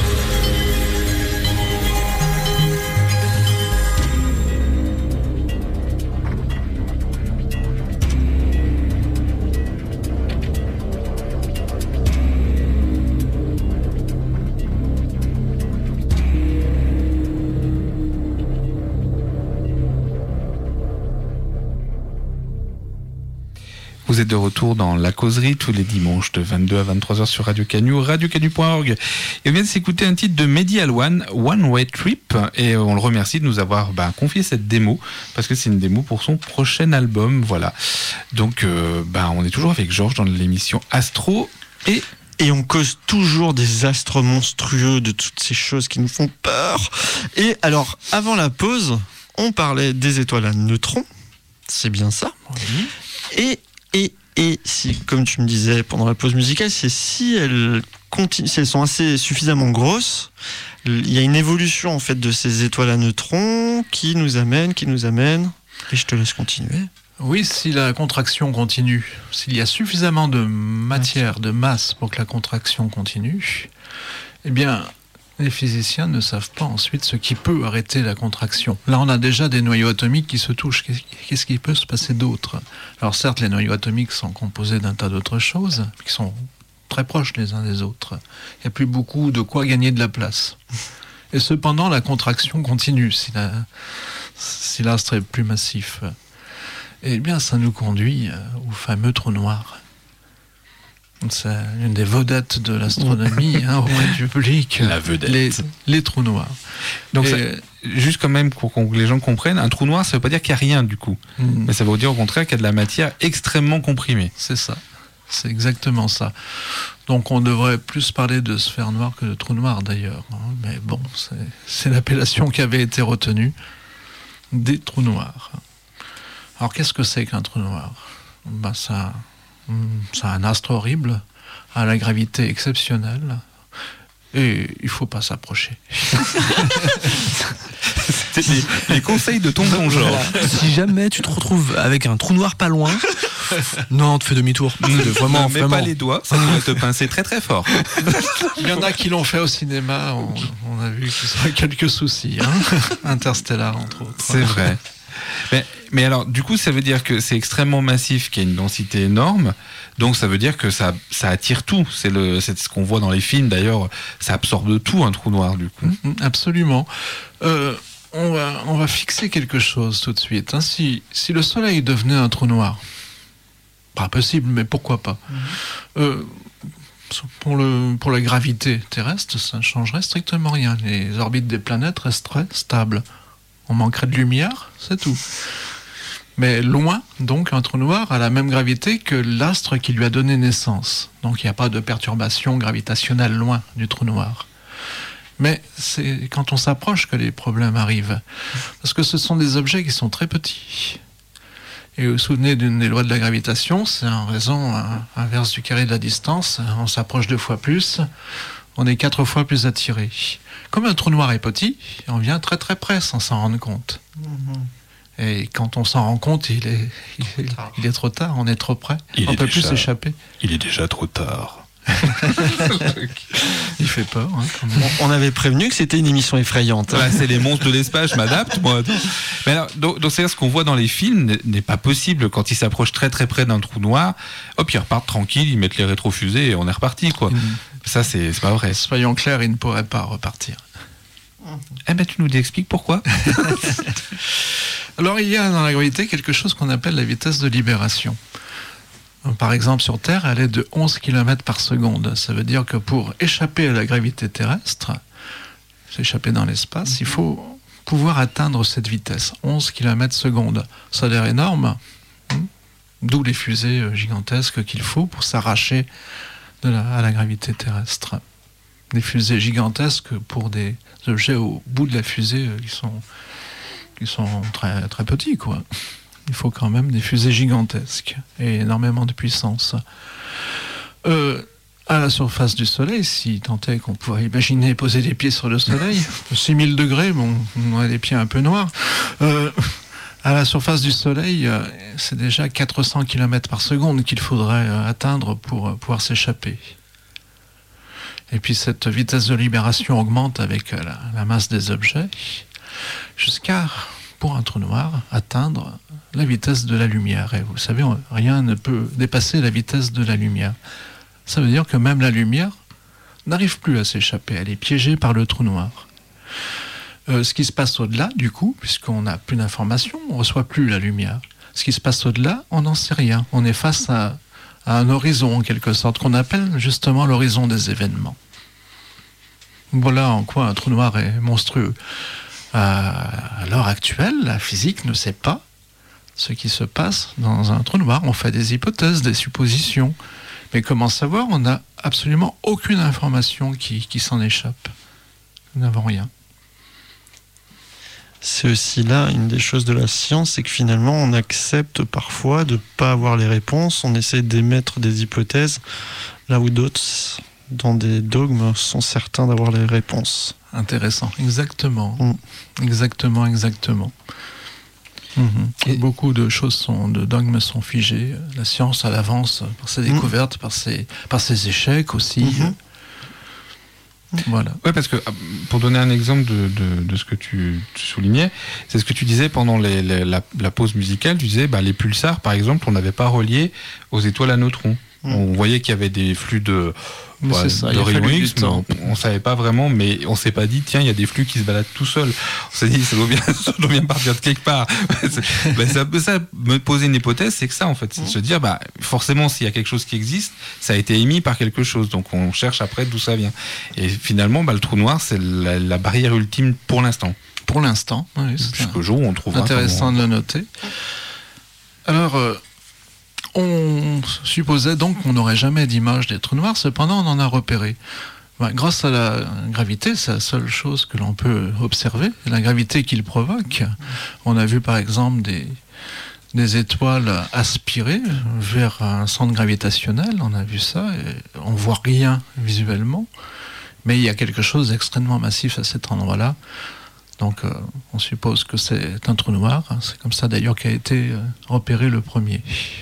Vous êtes de retour dans La Causerie tous les dimanches de vingt-deux à vingt-trois heures sur Radio Canu, radio canu point org. Et on vient de s'écouter un titre de Mehdi Alouane, One Way Trip, et on le remercie de nous avoir bah, confié cette démo, parce que c'est une démo pour son prochain album, voilà. Donc euh, bah, on est toujours avec Georges dans l'émission Astro, et... Et on cause toujours des astres monstrueux, de toutes ces choses qui nous font peur. Et alors, avant la pause, on parlait des étoiles à neutrons, c'est bien ça. Oui. Et Et, et si, comme tu me disais pendant la pause musicale, c'est si elles, continuent, si elles sont assez suffisamment grosses, il y a une évolution en fait de ces étoiles à neutrons qui nous amène, qui nous amène. Et je te laisse continuer. Oui, si la contraction continue, s'il y a suffisamment de matière, de masse pour que la contraction continue, eh bien, les physiciens ne savent pas ensuite ce qui peut arrêter la contraction. Là, on a déjà des noyaux atomiques qui se touchent. Qu'est-ce qui peut se passer d'autre ? Alors certes, les noyaux atomiques sont composés d'un tas d'autres choses, qui sont très proches les uns des autres. Il n'y a plus beaucoup de quoi gagner de la place. Et cependant, la contraction continue si, la, si l'astre est plus massif. Eh bien, ça nous conduit au fameux trou noir. C'est une des vedettes de l'astronomie hein, auprès du public. La vedette. Les, les trous noirs. Donc, Et, ça, juste quand même pour que les gens comprennent, un trou noir, ça ne veut pas dire qu'il n'y a rien du coup. Mm. Mais ça veut dire au contraire qu'il y a de la matière extrêmement comprimée. C'est ça. C'est exactement ça. Donc on devrait plus parler de sphère noire que de trou noir d'ailleurs. Mais bon, c'est, c'est l'appellation qui avait été retenue. Des trous noirs. Alors qu'est-ce que c'est qu'un trou noir ? Ben, ça, c'est un astre horrible, à la gravité exceptionnelle, et il ne faut pas s'approcher. C'est les, les conseils de tonton Georges. Si jamais tu te retrouves avec un trou noir pas loin, non, te fais demi-tour. Vraiment, ne mets vraiment. pas les doigts, ça va te pincer très très fort. Il y en a qui l'ont fait au cinéma, on, on a vu qu'il y a quelques soucis. Hein. Interstellar, entre autres. C'est vrai. Mais, mais alors, du coup, ça veut dire que c'est extrêmement massif, qu'il y a une densité énorme. Donc, ça veut dire que ça, ça attire tout. C'est, le, c'est ce qu'on voit dans les films, d'ailleurs. Ça absorbe tout, un trou noir, du coup. Mmh, absolument. Euh, on, va, on va fixer quelque chose tout de suite. Hein. Si, si le Soleil devenait un trou noir, pas possible, mais pourquoi pas mmh. euh, pour, le, pour la gravité terrestre, ça ne changerait strictement rien. Les orbites des planètes resteraient stables. On manquerait de lumière, c'est tout. Mais loin, donc, un trou noir a la même gravité que l'astre qui lui a donné naissance. Donc il n'y a pas de perturbation gravitationnelle loin du trou noir. Mais c'est quand on s'approche que les problèmes arrivent. Parce que ce sont des objets qui sont très petits. Et vous vous souvenez d'une des lois de la gravitation, c'est en raison inverse du carré de la distance. On s'approche deux fois plus, on est quatre fois plus attiré. Comme un trou noir est petit, on vient très très près sans s'en rendre compte. Mmh. Et quand on s'en rend compte, il est, il est, il est trop tard, on est trop près. Il on ne peut déjà, plus s'échapper. Il est déjà trop tard. Il fait peur. Hein, quand même. On avait prévenu que c'était une émission effrayante. Là, c'est les monstres de l'espace, je m'adapte, moi. Mais alors, donc, donc c'est-à-dire ce qu'on voit dans les films n'est pas possible quand ils s'approchent très très près d'un trou noir. Hop, ils repartent tranquilles, ils mettent les rétrofusées et on est reparti, quoi. Mmh. Ça, c'est, c'est pas vrai. Soyons clairs, ils ne pourraient pas repartir. Eh ben, tu nous expliques pourquoi. Alors, il y a dans la gravité quelque chose qu'on appelle la vitesse de libération. Par exemple, sur Terre, elle est de onze kilomètres par seconde. Ça veut dire que pour échapper à la gravité terrestre, s'échapper dans l'espace, il faut pouvoir atteindre cette vitesse, onze kilomètres par seconde. Ça a l'air énorme. D'où les fusées euh, gigantesques qu'il faut pour s'arracher de la, à la gravité terrestre. Des fusées gigantesques pour des objets au bout de la fusée euh, qui sont, qui sont très, très petits, quoi. Il faut quand même des fusées gigantesques et énormément de puissance. Euh, à la surface du Soleil, si tant est qu'on pourrait imaginer poser les pieds sur le Soleil, six mille degrés, bon, on a les pieds un peu noirs. Euh, à la surface du Soleil, euh, c'est déjà quatre cents kilomètres par seconde qu'il faudrait euh, atteindre pour euh, pouvoir s'échapper. Et puis cette vitesse de libération augmente avec euh, la, la masse des objets, jusqu'à, pour un trou noir, atteindre la vitesse de la lumière. Et vous savez, on, rien ne peut dépasser la vitesse de la lumière. Ça veut dire que même la lumière n'arrive plus à s'échapper, elle est piégée par le trou noir. Euh, ce qui se passe au-delà, du coup, puisqu'on n'a plus d'informations, on ne reçoit plus la lumière. Ce qui se passe au-delà, on n'en sait rien. On est face à, à un horizon, en quelque sorte, qu'on appelle justement l'horizon des événements. Voilà en quoi un trou noir est monstrueux. Euh, à l'heure actuelle, la physique ne sait pas ce qui se passe dans un trou noir. On fait des hypothèses, des suppositions. Mais comment savoir? On n'a absolument aucune information qui, qui s'en échappe. Nous n'avons rien. C'est aussi là une des choses de la science, c'est que finalement on accepte parfois de ne pas avoir les réponses, on essaie d'émettre des hypothèses, là où d'autres, dans des dogmes, sont certains d'avoir les réponses. Intéressant, exactement. Mm. Exactement, exactement. Mmh. Et beaucoup de choses sont, de dogmes sont figés. La science, elle avance par ses découvertes, mmh. par, ses, par ses échecs aussi. Mmh. Voilà. Ouais, parce que pour donner un exemple de, de, de ce que tu, tu soulignais, c'est ce que tu disais pendant les, les, la, la pause musicale. Tu disais, bah, les pulsars, par exemple, on n'avait pas relié aux étoiles à neutrons. Mmh. On voyait qu'il y avait des flux de, bah, ça, de rayons X, mais on ne savait pas vraiment, mais on ne s'est pas dit, tiens, il y a des flux qui se baladent tout seuls. On s'est dit, ça doit bien, ça doit bien partir de quelque part. bah, ça, ça me poser une hypothèse, c'est que ça, en fait, c'est de se dire, bah, forcément, s'il y a quelque chose qui existe, ça a été émis par quelque chose, donc on cherche après d'où ça vient. Et finalement, bah, le trou noir, c'est la, la barrière ultime pour l'instant. Pour l'instant, oui. Jusqu'au jour où on trouvera. Intéressant comment... de le noter. Alors, euh, on supposait donc qu'on n'aurait jamais d'image des trous noirs, cependant on en a repéré. Ben, grâce à la gravité, c'est la seule chose que l'on peut observer, la gravité qu'il provoque. On a vu par exemple des, des étoiles aspirées vers un centre gravitationnel, on a vu ça, et on ne voit rien visuellement, mais il y a quelque chose d'extrêmement massif à cet endroit-là. Donc euh, on suppose que c'est un trou noir, c'est comme ça d'ailleurs qu'a été euh, repéré le premier.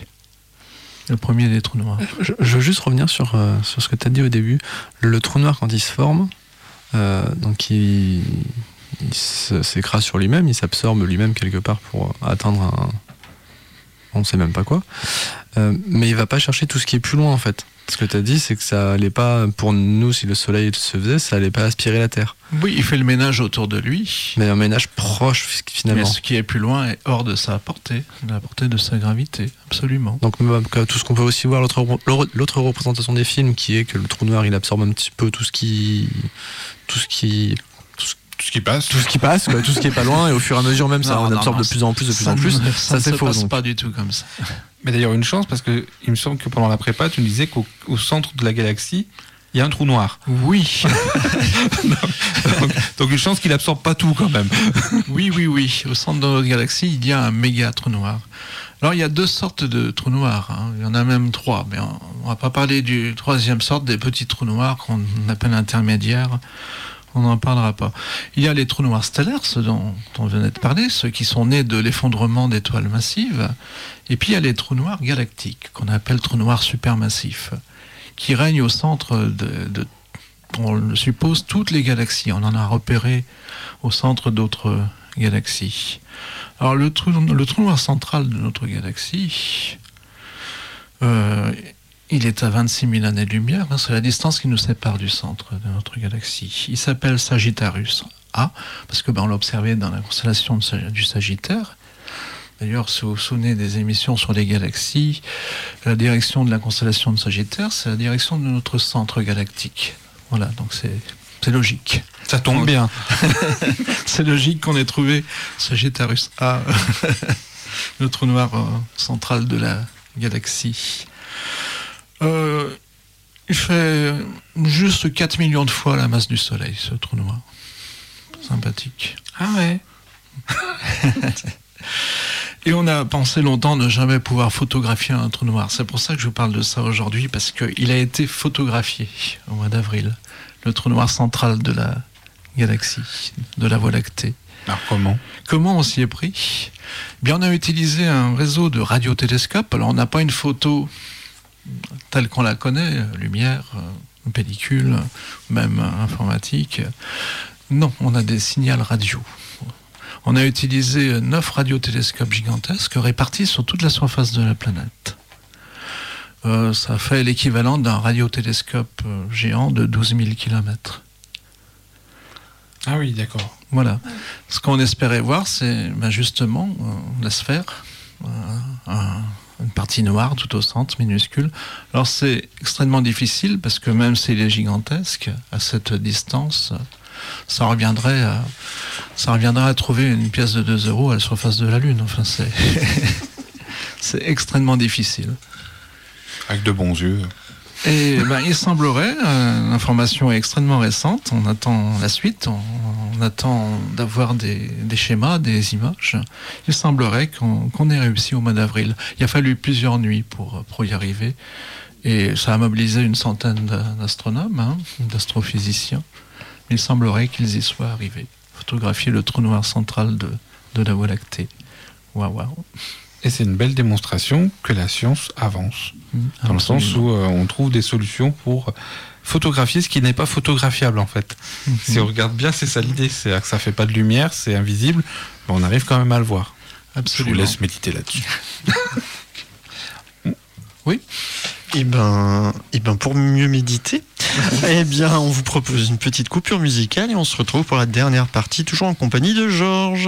Le premier des trous noirs. Je, je veux juste revenir sur, euh, sur ce que tu as dit au début. Le, le trou noir, quand il se forme, euh, donc il, il s'écrase sur lui-même, il s'absorbe lui-même quelque part pour atteindre un... on ne sait même pas quoi. Euh, mais il ne va pas chercher tout ce qui est plus loin, en fait. Ce que tu as dit, c'est que ça allait pas, pour nous, si le soleil se faisait, ça allait pas aspirer la Terre. Oui, il fait le ménage autour de lui. Mais un ménage proche, finalement. Mais ce qui est plus loin est hors de sa portée, de la portée de sa gravité, absolument. Donc tout ce qu'on peut aussi voir, l'autre, l'autre représentation des films, qui est que le trou noir, il absorbe un petit peu tout ce qui... Tout ce qui... Tout ce qui passe. Tout ce qui passe, quoi, tout ce qui est pas loin, et au fur et à mesure même, ça non, on non, absorbe non, de plus en plus, de plus ça en plus. Ne, ça, ça c'est ne faux. passe Donc. pas du tout comme ça. Mais d'ailleurs, une chance, parce que il me semble que pendant la prépa, tu me disais qu'au au centre de la galaxie, il y a un trou noir. Oui. donc, donc une chance qu'il absorbe pas tout quand même. Oui, oui, oui. Au centre de notre galaxie, il y a un méga trou noir. Alors, il y a deux sortes de trous noirs. Hein. Il y en a même trois. Mais on ne va pas parler du troisième sorte, des petits trous noirs qu'on appelle intermédiaires. On n'en parlera pas. Il y a les trous noirs stellaires, ceux dont on venait de parler, ceux qui sont nés de l'effondrement d'étoiles massives. Et puis il y a les trous noirs galactiques, qu'on appelle trous noirs supermassifs, qui règnent au centre de, de, on le suppose, toutes les galaxies. On en a repéré au centre d'autres galaxies. Alors le trou, le trou noir central de notre galaxie, euh, il est à vingt-six mille années-lumière, hein, c'est la distance qui nous sépare du centre de notre galaxie. Il s'appelle Sagittarius A, parce que ben, on l'a observé dans la constellation de, du Sagittaire. D'ailleurs, si vous vous souvenez des émissions sur les galaxies, la direction de la constellation de Sagittaire, c'est la direction de notre centre galactique. Voilà, donc c'est, c'est logique. Ça tombe bien. C'est logique qu'on ait trouvé Sagittarius A, le trou noir euh, central de la galaxie. Euh, il fait juste quatre millions de fois la masse du Soleil, ce trou noir. Sympathique. Ah ouais. Et on a pensé longtemps ne jamais pouvoir photographier un trou noir. C'est pour ça que je vous parle de ça aujourd'hui, parce qu'il a été photographié au mois d'avril. Le trou noir central de la galaxie, de la Voie lactée. Alors comment Comment on s'y est pris ? Eh bien, on a utilisé un réseau de radiotélescopes. Alors, on n'a pas une photo telle qu'on la connaît, lumière, pellicule, même informatique. Non, on a des signaux radio. On a utilisé neuf radiotélescopes gigantesques répartis sur toute la surface de la planète. Euh, ça fait l'équivalent d'un radiotélescope géant de douze mille kilomètres. Ah oui, d'accord. Voilà. Ce qu'on espérait voir, c'est ben justement euh, la sphère, euh, un, une partie noire tout au centre, minuscule. Alors c'est extrêmement difficile parce que même s'il est gigantesque, à cette distance, ça reviendrait à, ça reviendrait à trouver une pièce de deux euros à la surface de la Lune. Enfin, c'est, c'est extrêmement difficile. Avec de bons yeux. Et ben, il semblerait, euh, l'information est extrêmement récente, on attend la suite, on, on attend d'avoir des, des schémas, des images. Il semblerait qu'on, qu'on ait réussi au mois d'avril. Il a fallu plusieurs nuits pour, pour y arriver, et ça a mobilisé une centaine d'astronomes, hein, d'astrophysiciens. Il semblerait qu'ils y soient arrivés. Photographier le trou noir central de, de la Voie lactée. Waouh, waouh. Et c'est une belle démonstration que la science avance. Mmh, dans le sens où euh, on trouve des solutions pour photographier ce qui n'est pas photographiable en fait. Mmh. Si on regarde bien, c'est ça l'idée. C'est-à-dire que ça fait pas de lumière, c'est invisible, mais on arrive quand même à le voir. Absolument. Je vous laisse méditer là-dessus. Oui. Et ben, et ben pour mieux méditer, eh bien, on vous propose une petite coupure musicale et on se retrouve pour la dernière partie, toujours en compagnie de Georges.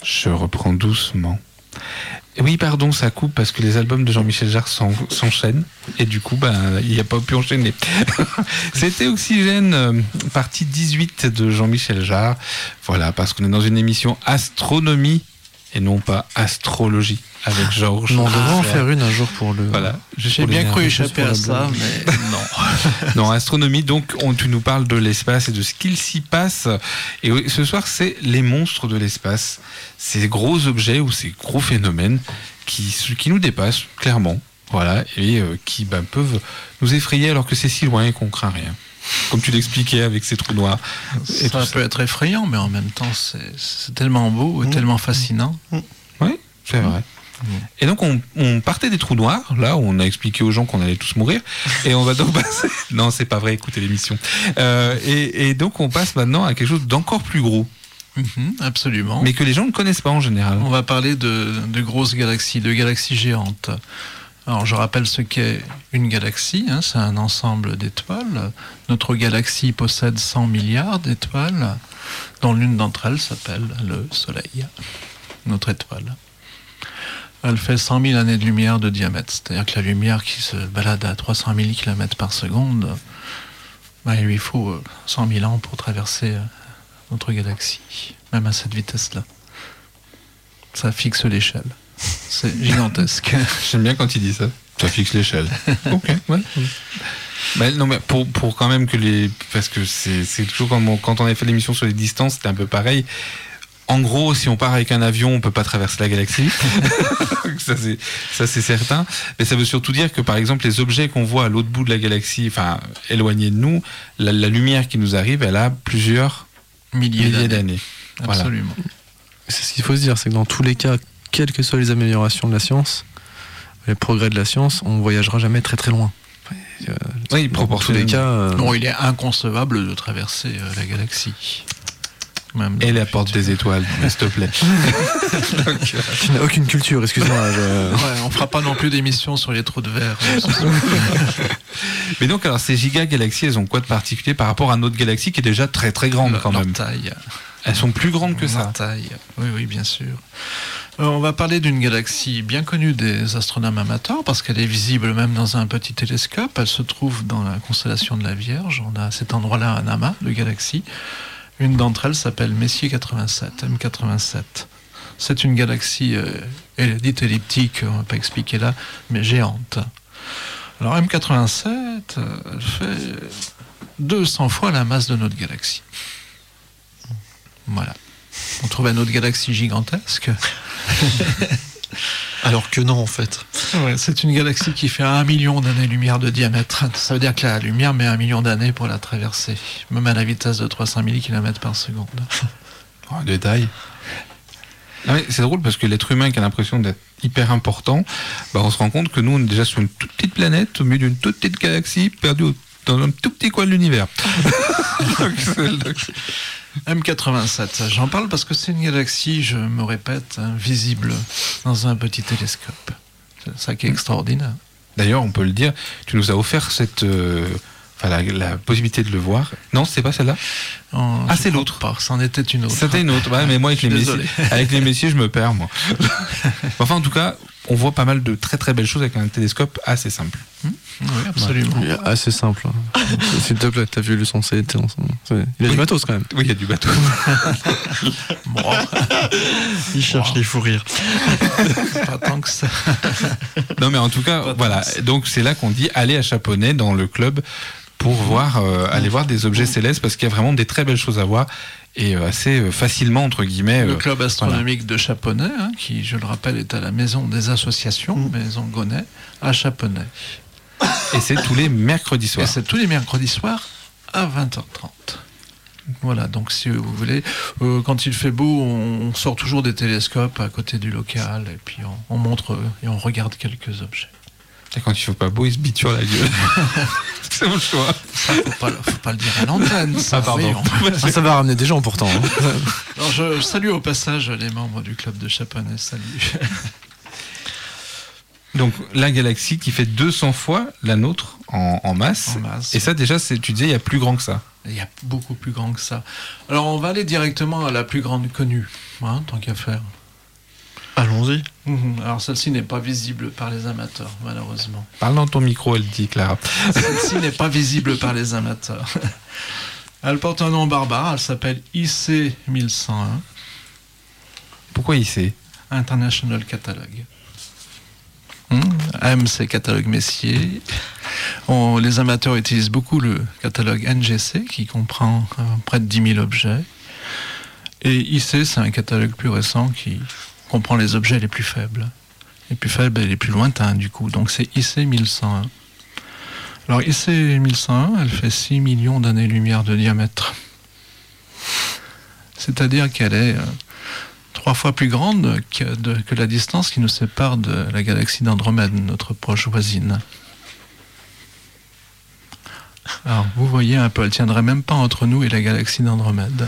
Je reprends doucement. Et oui, pardon, ça coupe parce que les albums de Jean-Michel Jarre s'en- s'enchaînent et du coup, ben, il n'y a pas pu enchaîner. C'était Oxygène, euh, partie dix-huit de Jean-Michel Jarre. Voilà, parce qu'on est dans une émission astronomie et non pas astrologie avec Georges. On devrait en Ah, faire une un jour pour le. Voilà. Juste J'ai pour bien les cru nerfs. échapper à ça, mais non. Non, astronomie, donc on, tu nous parles de l'espace et de ce qu'il s'y passe. Et oui, ce soir, c'est les monstres de l'espace. Ces gros objets ou ces gros phénomènes qui, qui nous dépassent, clairement. Voilà, et euh, qui bah, peuvent nous effrayer alors que c'est si loin et qu'on craint rien. Comme tu l'expliquais avec ces trous noirs. Et Ça tout peut être effrayant, mais en même temps, c'est c'est tellement beau et Mmh. tellement fascinant. Oui, c'est vrai. Et donc on, on partait des trous noirs, là où on a expliqué aux gens qu'on allait tous mourir, et on va donc passer... Non, c'est pas vrai, écoutez l'émission. Euh, et, et donc on passe maintenant à quelque chose d'encore plus gros, Mhm, absolument. mais que les gens ne connaissent pas en général. On va parler de, de grosses galaxies, de galaxies géantes. Alors je rappelle ce qu'est une galaxie, hein, c'est un ensemble d'étoiles. Notre galaxie possède cent milliards d'étoiles, dont l'une d'entre elles s'appelle le Soleil, notre étoile. Elle fait cent mille années de lumière de diamètre, c'est-à-dire que la lumière qui se balade à trois cent mille kilomètres par seconde, bah, il lui faut euh, cent mille ans pour traverser euh, notre galaxie, même à cette vitesse-là. Ça fixe l'échelle. C'est gigantesque. J'aime bien quand il dit ça. Ça fixe l'échelle. Ok, ouais. Bah, non, mais pour, pour quand même que les... Parce que c'est c'est toujours comme on- quand on avait fait l'émission sur les distances, c'était un peu pareil. En gros, si on part avec un avion, on peut pas traverser la galaxie. ça, c'est, ça, c'est certain. Mais ça veut surtout dire que, par exemple, les objets qu'on voit à l'autre bout de la galaxie, enfin, éloignés de nous, la, la lumière qui nous arrive, elle a plusieurs Milliers, milliers d'années. d'années. Voilà. Absolument. C'est ce qu'il faut se dire, c'est que dans tous les cas, quelles que soient les améliorations de la science, les progrès de la science, on ne voyagera jamais très très loin. Euh, Oui, dans tous les proportionnellement. cas. euh, Bon, il est inconcevable de traverser euh, la galaxie. Même dans Et le la porte futur. des étoiles, s'il te plaît. Donc, euh, Tu n'as aucune culture, excuse-moi. je- Ouais, on fera pas non plus d'émission sur les trous de verre. euh, ce soir. Mais donc, alors, ces gigagalaxies, elles ont quoi de particulier par rapport à notre galaxie qui est déjà très très grande Leur- quand leur même. taille. Elles sont plus grandes que Leur ça. taille. Oui, oui, bien sûr. Euh, on va parler d'une galaxie bien connue des astronomes amateurs parce qu'elle est visible même dans un petit télescope. Elle se trouve dans la constellation de la Vierge. On a à cet endroit-là un amas de galaxies. Une d'entre elles s'appelle Messier quatre-vingt-sept, M quatre-vingt-sept. C'est une galaxie euh, elle est dite elliptique, on ne va pas expliquer là, mais géante. Alors M quatre-vingt-sept, euh, elle fait deux cents fois la masse de notre galaxie. Voilà. On trouve une autre galaxie gigantesque. Alors que non, en fait. Ouais, c'est une galaxie qui fait un million d'années-lumière de diamètre. Ça veut dire que la lumière met un million d'années pour la traverser, même à la vitesse de trois cent mille kilomètres par seconde. Oh, un détail. Ah mais c'est drôle parce que l'être humain qui a l'impression d'être hyper important, bah on se rend compte que nous on est déjà sur une toute petite planète au milieu d'une toute petite galaxie perdue au- dans un tout petit coin de l'univers. Donc, c'est- M quatre-vingt-sept, j'en parle parce que c'est une galaxie, je me répète, hein, visible dans un petit télescope. C'est ça qui est extraordinaire. D'ailleurs, on peut le dire, tu nous as offert cette, euh, enfin, la, la possibilité de le voir. Non, c'est pas celle-là. En- Ah, je c'est crois l'autre. pas, c'en était une autre. C'était une autre. Ouais, mais moi avec Je les suis messiers, désolé. avec les messiers, je me perds moi. Enfin, en tout cas, on voit pas mal de très très belles choses avec un télescope assez simple. Oui, absolument. Il est assez simple. hein. S'il te plaît, t'as vu le son, c'est c'est- c'est- Il a Oui. du matos quand même. Oui, il y a du bateau. Bon, Il cherche les fous rires. pas tant que ça. Non, mais en tout cas, Pas voilà. tant. Donc c'est là qu'on dit aller à Chaponnet dans le club pour voir, euh, aller voir des objets célestes parce qu'il y a vraiment des très belles choses à voir et euh, assez euh, facilement entre guillemets. Le euh, club astronomique de Chaponnet, hein, qui, je le rappelle, est à la maison des associations, Mm. maison Gonnet, à Chaponnet. et c'est tous les mercredis Et soirs. c'est tous les mercredis soirs à vingt heures trente. Voilà, donc si vous voulez, euh, quand il fait beau, on, on sort toujours des télescopes à côté du local, et puis on, on montre euh, et on regarde quelques objets. Et quand il faut pas beau, il se bite sur la gueule. C'est mon choix. Ça, faut pas, le- faut pas le dire à l'antenne, ça, Ah, pardon. voyons. Ah, ça va ramener des gens pourtant. hein. Alors, je, je salue au passage les membres du club de Chaponnet, salut. Donc la galaxie qui fait deux cents fois la nôtre en, en masse. En masse. Et ça déjà, c'est, tu disais, il y a plus grand que ça. Il y a beaucoup plus grand que ça. Alors on va aller directement à la plus grande connue. hein, tant qu'à faire. Allons-y. Mhm. Alors celle-ci n'est pas visible par les amateurs, malheureusement. Parle dans ton micro, elle dit, Clara. Celle-ci n'est pas visible par les amateurs. Elle porte un nom barbare, elle s'appelle I C mille cent un, Pourquoi il sait? International Catalogue. Hmm, M, c'est catalogue Messier. On- les amateurs utilisent beaucoup le catalogue N G C, qui comprend euh, près de dix mille objets. Et I C, c'est un catalogue plus récent qui comprend les objets les plus faibles. Les plus faibles et les plus lointains, du coup. Donc c'est I C mille cent un. Alors I C mille cent un, elle fait six millions d'années-lumière de diamètre. C'est-à-dire qu'elle est euh, trois fois plus grande que, de- que la distance qui nous sépare de la galaxie d'Andromède, notre proche voisine. Alors vous voyez un peu, elle tiendrait même pas entre nous et la galaxie d'Andromède.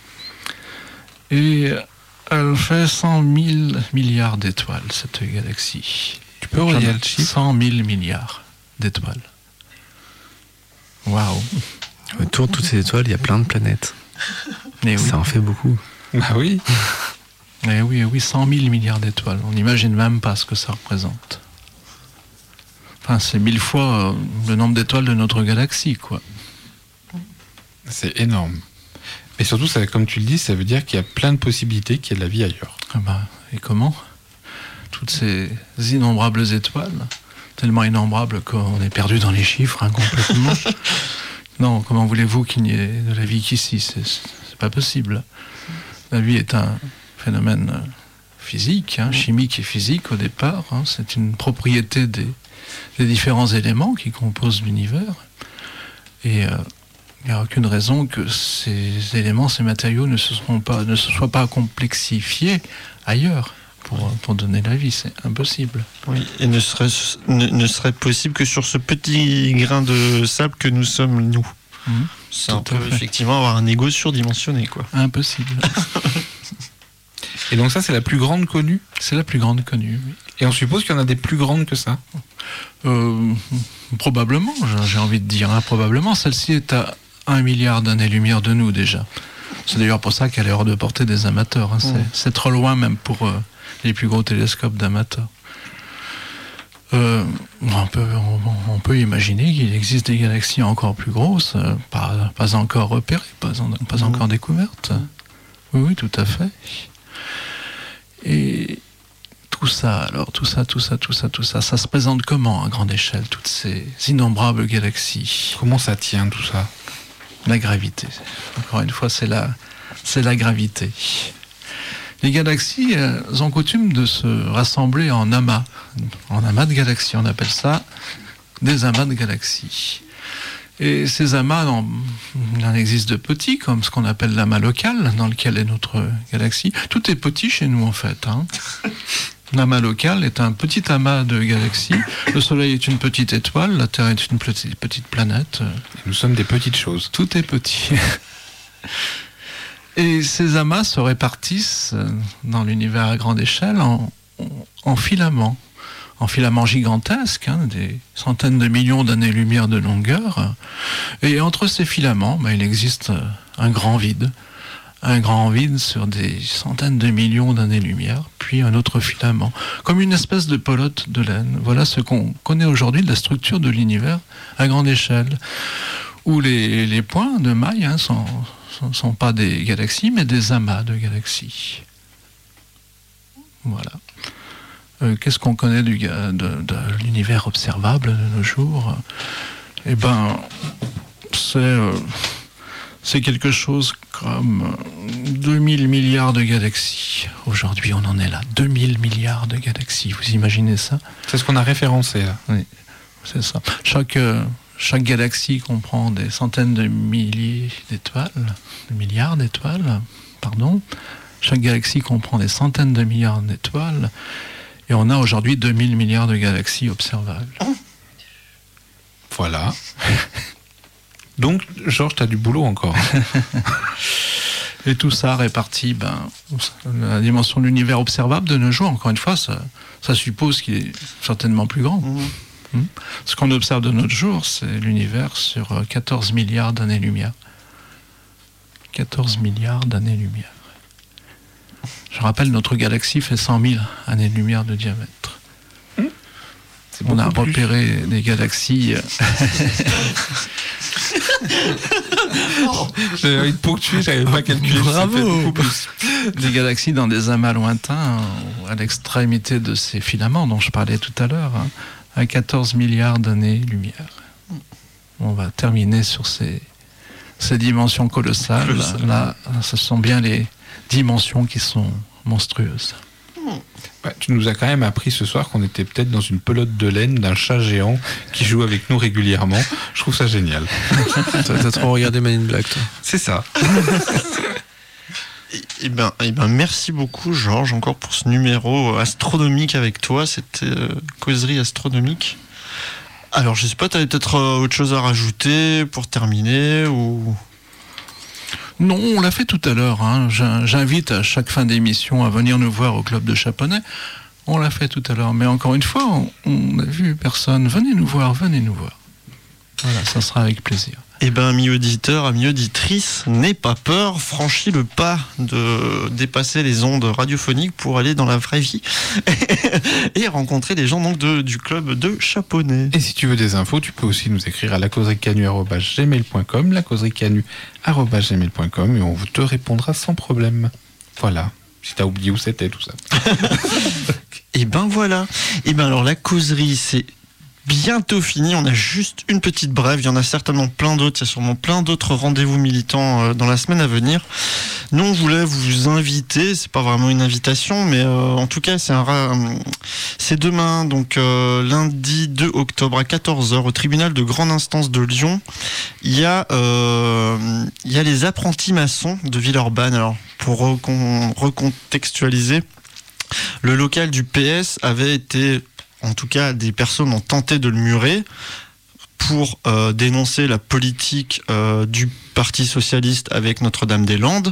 Et elle fait cent mille milliards d'étoiles, cette galaxie. Tu peux redire le chiffre? cent mille milliards d'étoiles. Waouh. Autour de toutes ces étoiles, il y a plein de planètes. Et oui. Ça en fait beaucoup. Bah oui. Eh oui, eh oui, cent mille milliards d'étoiles. On n'imagine même pas ce que ça représente. Enfin, c'est mille fois euh, le nombre d'étoiles de notre galaxie, quoi. C'est énorme. Mais surtout, ça, comme tu le dis, ça veut dire qu'il y a plein de possibilités qu'il y a de la vie ailleurs. Ah bah, et comment? Toutes ces innombrables étoiles, tellement innombrables qu'on est perdu dans les chiffres, hein, complètement. Non, comment voulez-vous qu'il n'y ait de la vie qu'ici? C'est, c'est pas possible. La vie est un phénomène euh, physique, hein, chimique et physique au départ. Hein. C'est une propriété des, des différents éléments qui composent l'univers. Et il n'y a aucune raison que ces éléments, ces matériaux ne se, seront pas, ne se soient pas complexifiés ailleurs pour, pour donner la vie. C'est impossible. Oui, et ne serait, ne, ne serait possible que sur ce petit grain de sable que nous sommes, nous. Mmh. C'est Tout un peu, à fait. effectivement, avoir un ego surdimensionné, quoi. Impossible. Et donc ça, c'est la plus grande connue. C'est la plus grande connue, oui. Et on suppose qu'il y en a des plus grandes que ça. Euh, probablement, j'ai- j'ai envie de dire, hein, probablement. Celle-ci est à un milliard d'années-lumière de nous déjà. C'est d'ailleurs pour ça qu'elle est hors de portée des amateurs. Hein. C'est, Mmh. c'est trop loin même pour euh, les plus gros télescopes d'amateurs. Euh, on, peut, on, on peut imaginer qu'il existe des galaxies encore plus grosses, euh, pas, pas encore repérées, pas, en- pas encore découvertes. Oui, oui, tout à fait. Et tout ça, alors, tout ça, tout ça, tout ça, tout ça, ça se présente comment à grande échelle, toutes ces innombrables galaxies? Comment ça tient tout ça? La gravité. Encore une fois, c'est la, c'est la gravité. Les galaxies, elles ont coutume de se rassembler en amas. En amas de galaxies, on appelle ça des amas de galaxies. Et ces amas, en- il en existe de petits, comme ce qu'on appelle l'amas local, dans lequel est notre galaxie. Tout est petit chez nous, en fait. Hein. L'amas local est un petit amas de galaxies. Le Soleil est une petite étoile, la Terre est une petite, petite planète. Nous sommes des petites choses. Tout est petit. Et ces amas se répartissent euh, dans l'univers à grande échelle en, en filaments. En filaments gigantesques, hein, des centaines de millions d'années-lumière de longueur. Et entre ces filaments, ben, il existe euh, un grand vide. Un grand vide sur des centaines de millions d'années-lumière, puis un autre filament, comme une espèce de pelote de laine. Voilà ce qu'on connaît aujourd'hui de la structure de l'univers à grande échelle, où les, les points de maille hein, sont, sont, sont pas des galaxies, mais des amas de galaxies. Voilà. Euh, qu'est-ce qu'on connaît du, ga- de, de l'univers observable de nos jours? Eh ben, c'est... euh, C'est quelque chose comme deux mille milliards de galaxies. Aujourd'hui, on en est là. deux mille milliards de galaxies. Vous imaginez ça? C'est ce qu'on a référencé là. C'est ça. Chaque, euh, chaque galaxie comprend des centaines de milliers d'étoiles, de milliards d'étoiles, pardon. Chaque galaxie comprend des centaines de milliards d'étoiles. Et on a aujourd'hui deux mille milliards de galaxies observables. Voilà. Donc, Georges, t'as du boulot encore. Et tout ça réparti, ben, la dimension de l'univers observable de nos jours, encore une fois, ça, ça suppose qu'il est certainement plus grand. Mmh. Hmm. Ce qu'on observe de notre jour, c'est l'univers sur euh, quatorze milliards d'années-lumière. quatorze milliards d'années-lumière. rappelle, notre galaxie fait cent mille années-lumière de diamètre. C'est On a beaucoup plus. repéré des galaxies. J'avais envie de ponctuer, j'avais pas calculé. Bravo. Ça fait beaucoup plus. des galaxies dans des amas lointains, à l'extrémité de ces filaments dont je parlais tout à l'heure, hein, à quatorze milliards d'années-lumière. On va terminer sur ces, ces dimensions colossales. Colossales. Là, ce sont bien les dimensions qui sont monstrueuses. Bah, tu nous as quand même appris ce soir qu'on était peut-être dans une pelote de laine d'un chat géant qui joue avec nous régulièrement. Je trouve ça génial. Toi, t'as trop regardé Man in Black, toi. C'est ça. Eh ben, eh ben, merci beaucoup, Georges, encore pour ce numéro astronomique avec toi. C'était euh, causerie astronomique. Alors, je sais pas, tu avais peut-être euh, autre chose à rajouter pour terminer ou... Non, on l'a fait tout à l'heure. Hein. J'in- J'invite à chaque fin d'émission à venir nous voir au club de Chaponnet. On l'a fait tout à l'heure. Mais encore une fois, on- on n'a vu personne. Venez nous voir, venez nous voir. Voilà, ça sera avec plaisir. Eh ben, ami auditeur, ami auditrice, n'aie pas peur, franchis le pas de dépasser les ondes radiophoniques pour aller dans la vraie vie et rencontrer les gens donc de, du club de Chaponnet. Et si tu veux des infos, tu peux aussi nous écrire à lacauserie-canu arobase gmail point com, lacauserie-canu arobase gmail point com, et on te répondra sans problème. Voilà. Si t'as oublié où c'était tout ça. Et ben voilà. Et ben alors la causerie, c'est bientôt fini. On a juste une petite brève. Il y en a certainement plein d'autres. Il y a sûrement plein d'autres rendez-vous militants euh, dans la semaine à venir. Nous, on voulait vous inviter. C'est pas vraiment une invitation, mais euh, en tout cas, c'est un ra- c'est demain, donc euh, lundi deux octobre à quatorze heures au tribunal de grande instance de Lyon. Il y a euh, il y a les apprentis maçons de Villeurbanne. Alors pour recon- recontextualiser, le local du P S avait été, en tout cas, des personnes ont tenté de le murer pour euh, dénoncer la politique euh, du Parti socialiste avec Notre-Dame-des-Landes.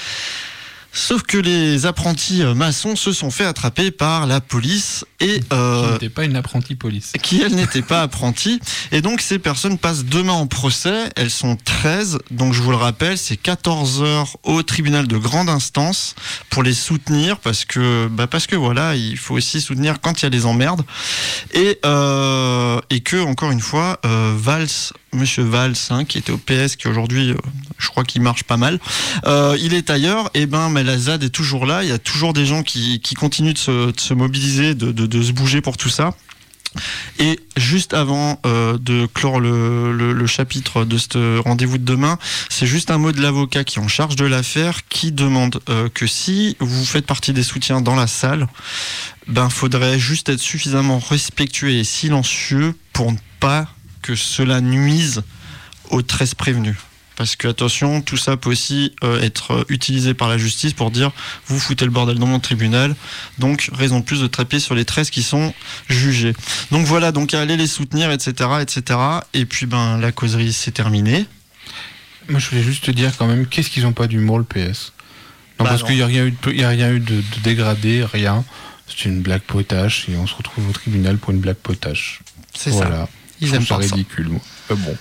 Sauf que les apprentis euh, maçons se sont fait attraper par la police et Tu euh, n'étais pas une apprentie police. qui, elles, n'étaient pas apprenties. Et donc, ces personnes passent demain en procès. Elles sont treize. Donc, je vous le rappelle, c'est quatorze heures au tribunal de grande instance pour les soutenir parce que, bah, parce que voilà, il faut aussi soutenir quand il y a les emmerdes. Et, euh, et que, encore une fois, euh, Valls, Monsieur Valls, hein, qui était au P S, qui aujourd'hui, euh, je crois qu'il marche pas mal, euh, il est ailleurs. Et ben, mais la Z A D est toujours là. Il y a toujours des gens qui, qui continuent de se, de se mobiliser, de, de, de se bouger pour tout ça. Et juste avant euh, de clore le, le, le chapitre de ce rendez-vous de demain, c'est juste un mot de l'avocat qui est en charge de l'affaire, qui demande euh, que si vous faites partie des soutiens dans la salle, ben faudrait juste être suffisamment respectueux et silencieux pour ne pas que cela nuise aux treize prévenus. Parce que, attention, tout ça peut aussi euh, être utilisé par la justice pour dire vous foutez le bordel dans mon tribunal, donc raison de plus de taper sur les treize qui sont jugés. Donc voilà, donc allez les soutenir, et cetera, et cetera. Et puis ben la causerie c'est terminé. Moi, je voulais juste te dire quand même, qu'est-ce qu'ils ont pas d'humour, le P S? Non, Bah parce non. qu'il n'y a rien eu de, il y a rien eu de, de dégradé, rien. C'est une blague potache et on se retrouve au tribunal pour une blague potache. C'est Voilà. ça. Je Ils trouve aiment ça pas ça. ridicule, moi. Euh, bon.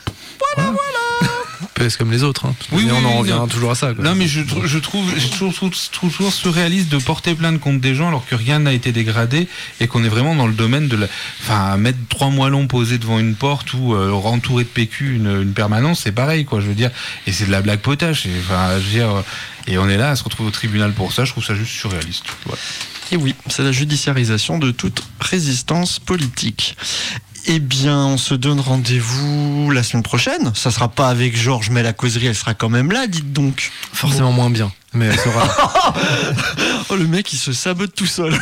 P S comme les autres. Hein. Oui, Et oui, on en oui, revient non. toujours à ça. Quoi. Non, mais je, tr- je trouve, je trouve, trouve, trouve toujours surréaliste de porter plainte contre des gens alors que rien n'a été dégradé et qu'on est vraiment dans le domaine de la. Enfin, mettre trois moellons posés devant une porte ou euh, entourer de P Q une, une permanence, c'est pareil, quoi. Je veux dire, et c'est de la blague potache. Et, enfin, je veux dire, et on est là à se retrouver au tribunal pour ça. Je trouve ça juste surréaliste. Voilà. Et oui, c'est la judiciarisation de toute résistance politique. Eh bien, on se donne rendez-vous la semaine prochaine. Ça sera pas avec Georges, mais la causerie, elle sera quand même là, dites donc. Forcément moins bien. Mais elle sera là. Oh, le mec, il se sabote tout seul.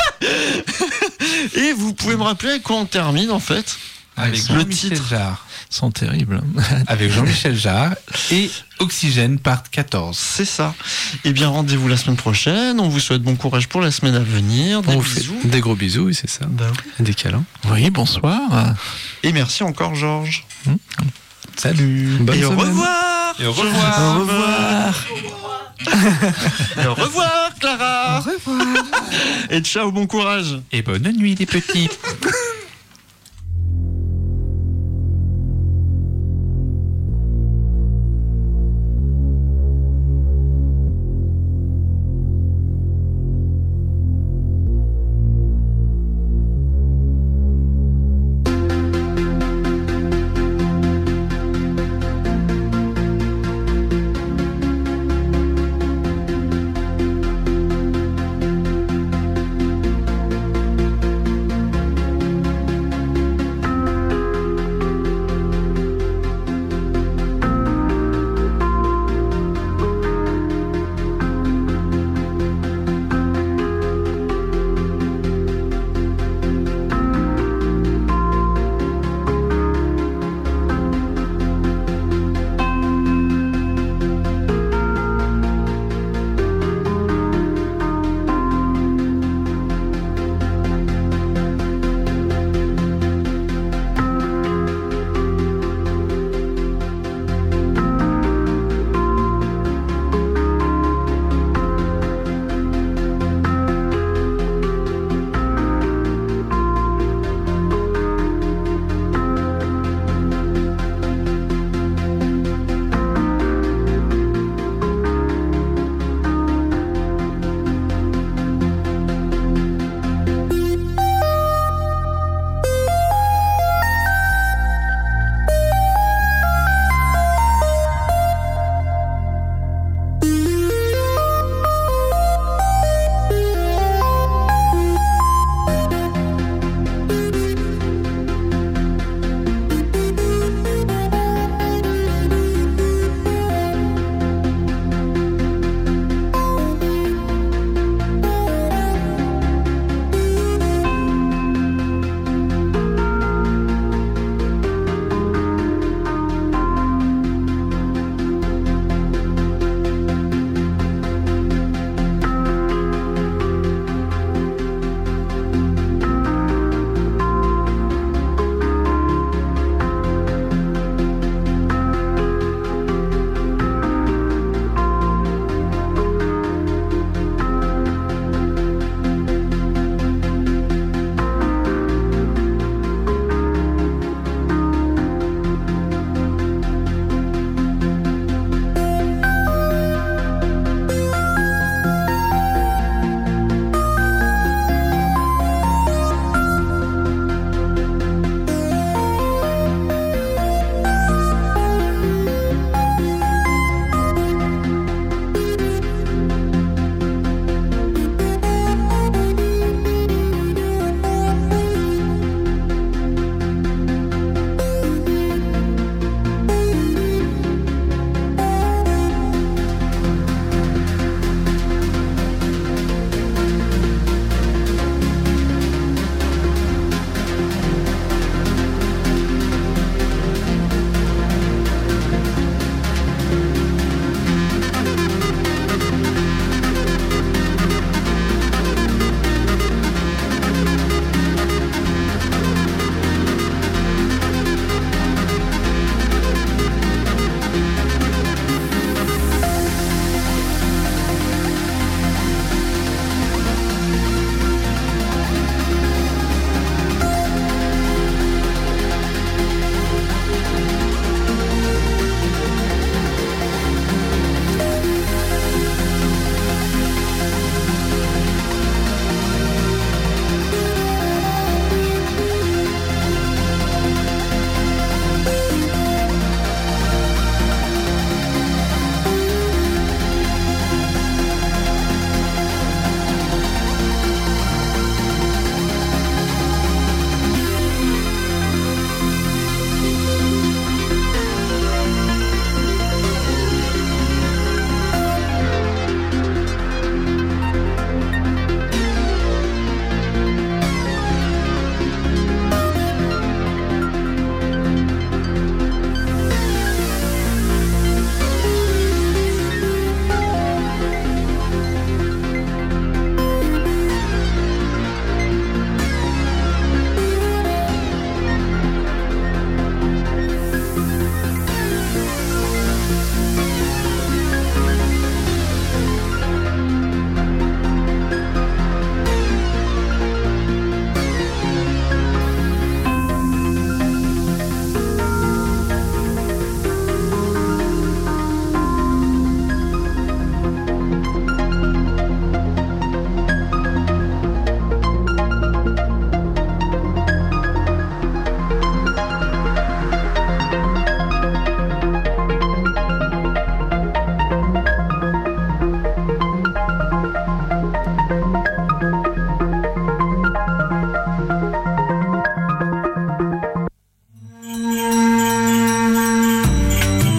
Et vous pouvez me rappeler à quoi on termine, en fait? Avec le Jean-Michel titre. Jarre. Ils sont terribles. Avec Jean-Michel Jarre et Oxygène part quatorze. C'est ça. Eh bien, rendez-vous la semaine prochaine. On vous souhaite bon courage pour la semaine à venir. Des On vous fait bisous. des gros bisous, oui, c'est ça. Bah oui. Des câlins. Oui, bonsoir. Et merci encore, Georges. Salut. Bonne Et au semaine. revoir. Et au revoir. Au revoir. Et au revoir, Clara. Au revoir. Et ciao, bon courage. Et bonne nuit, les petits.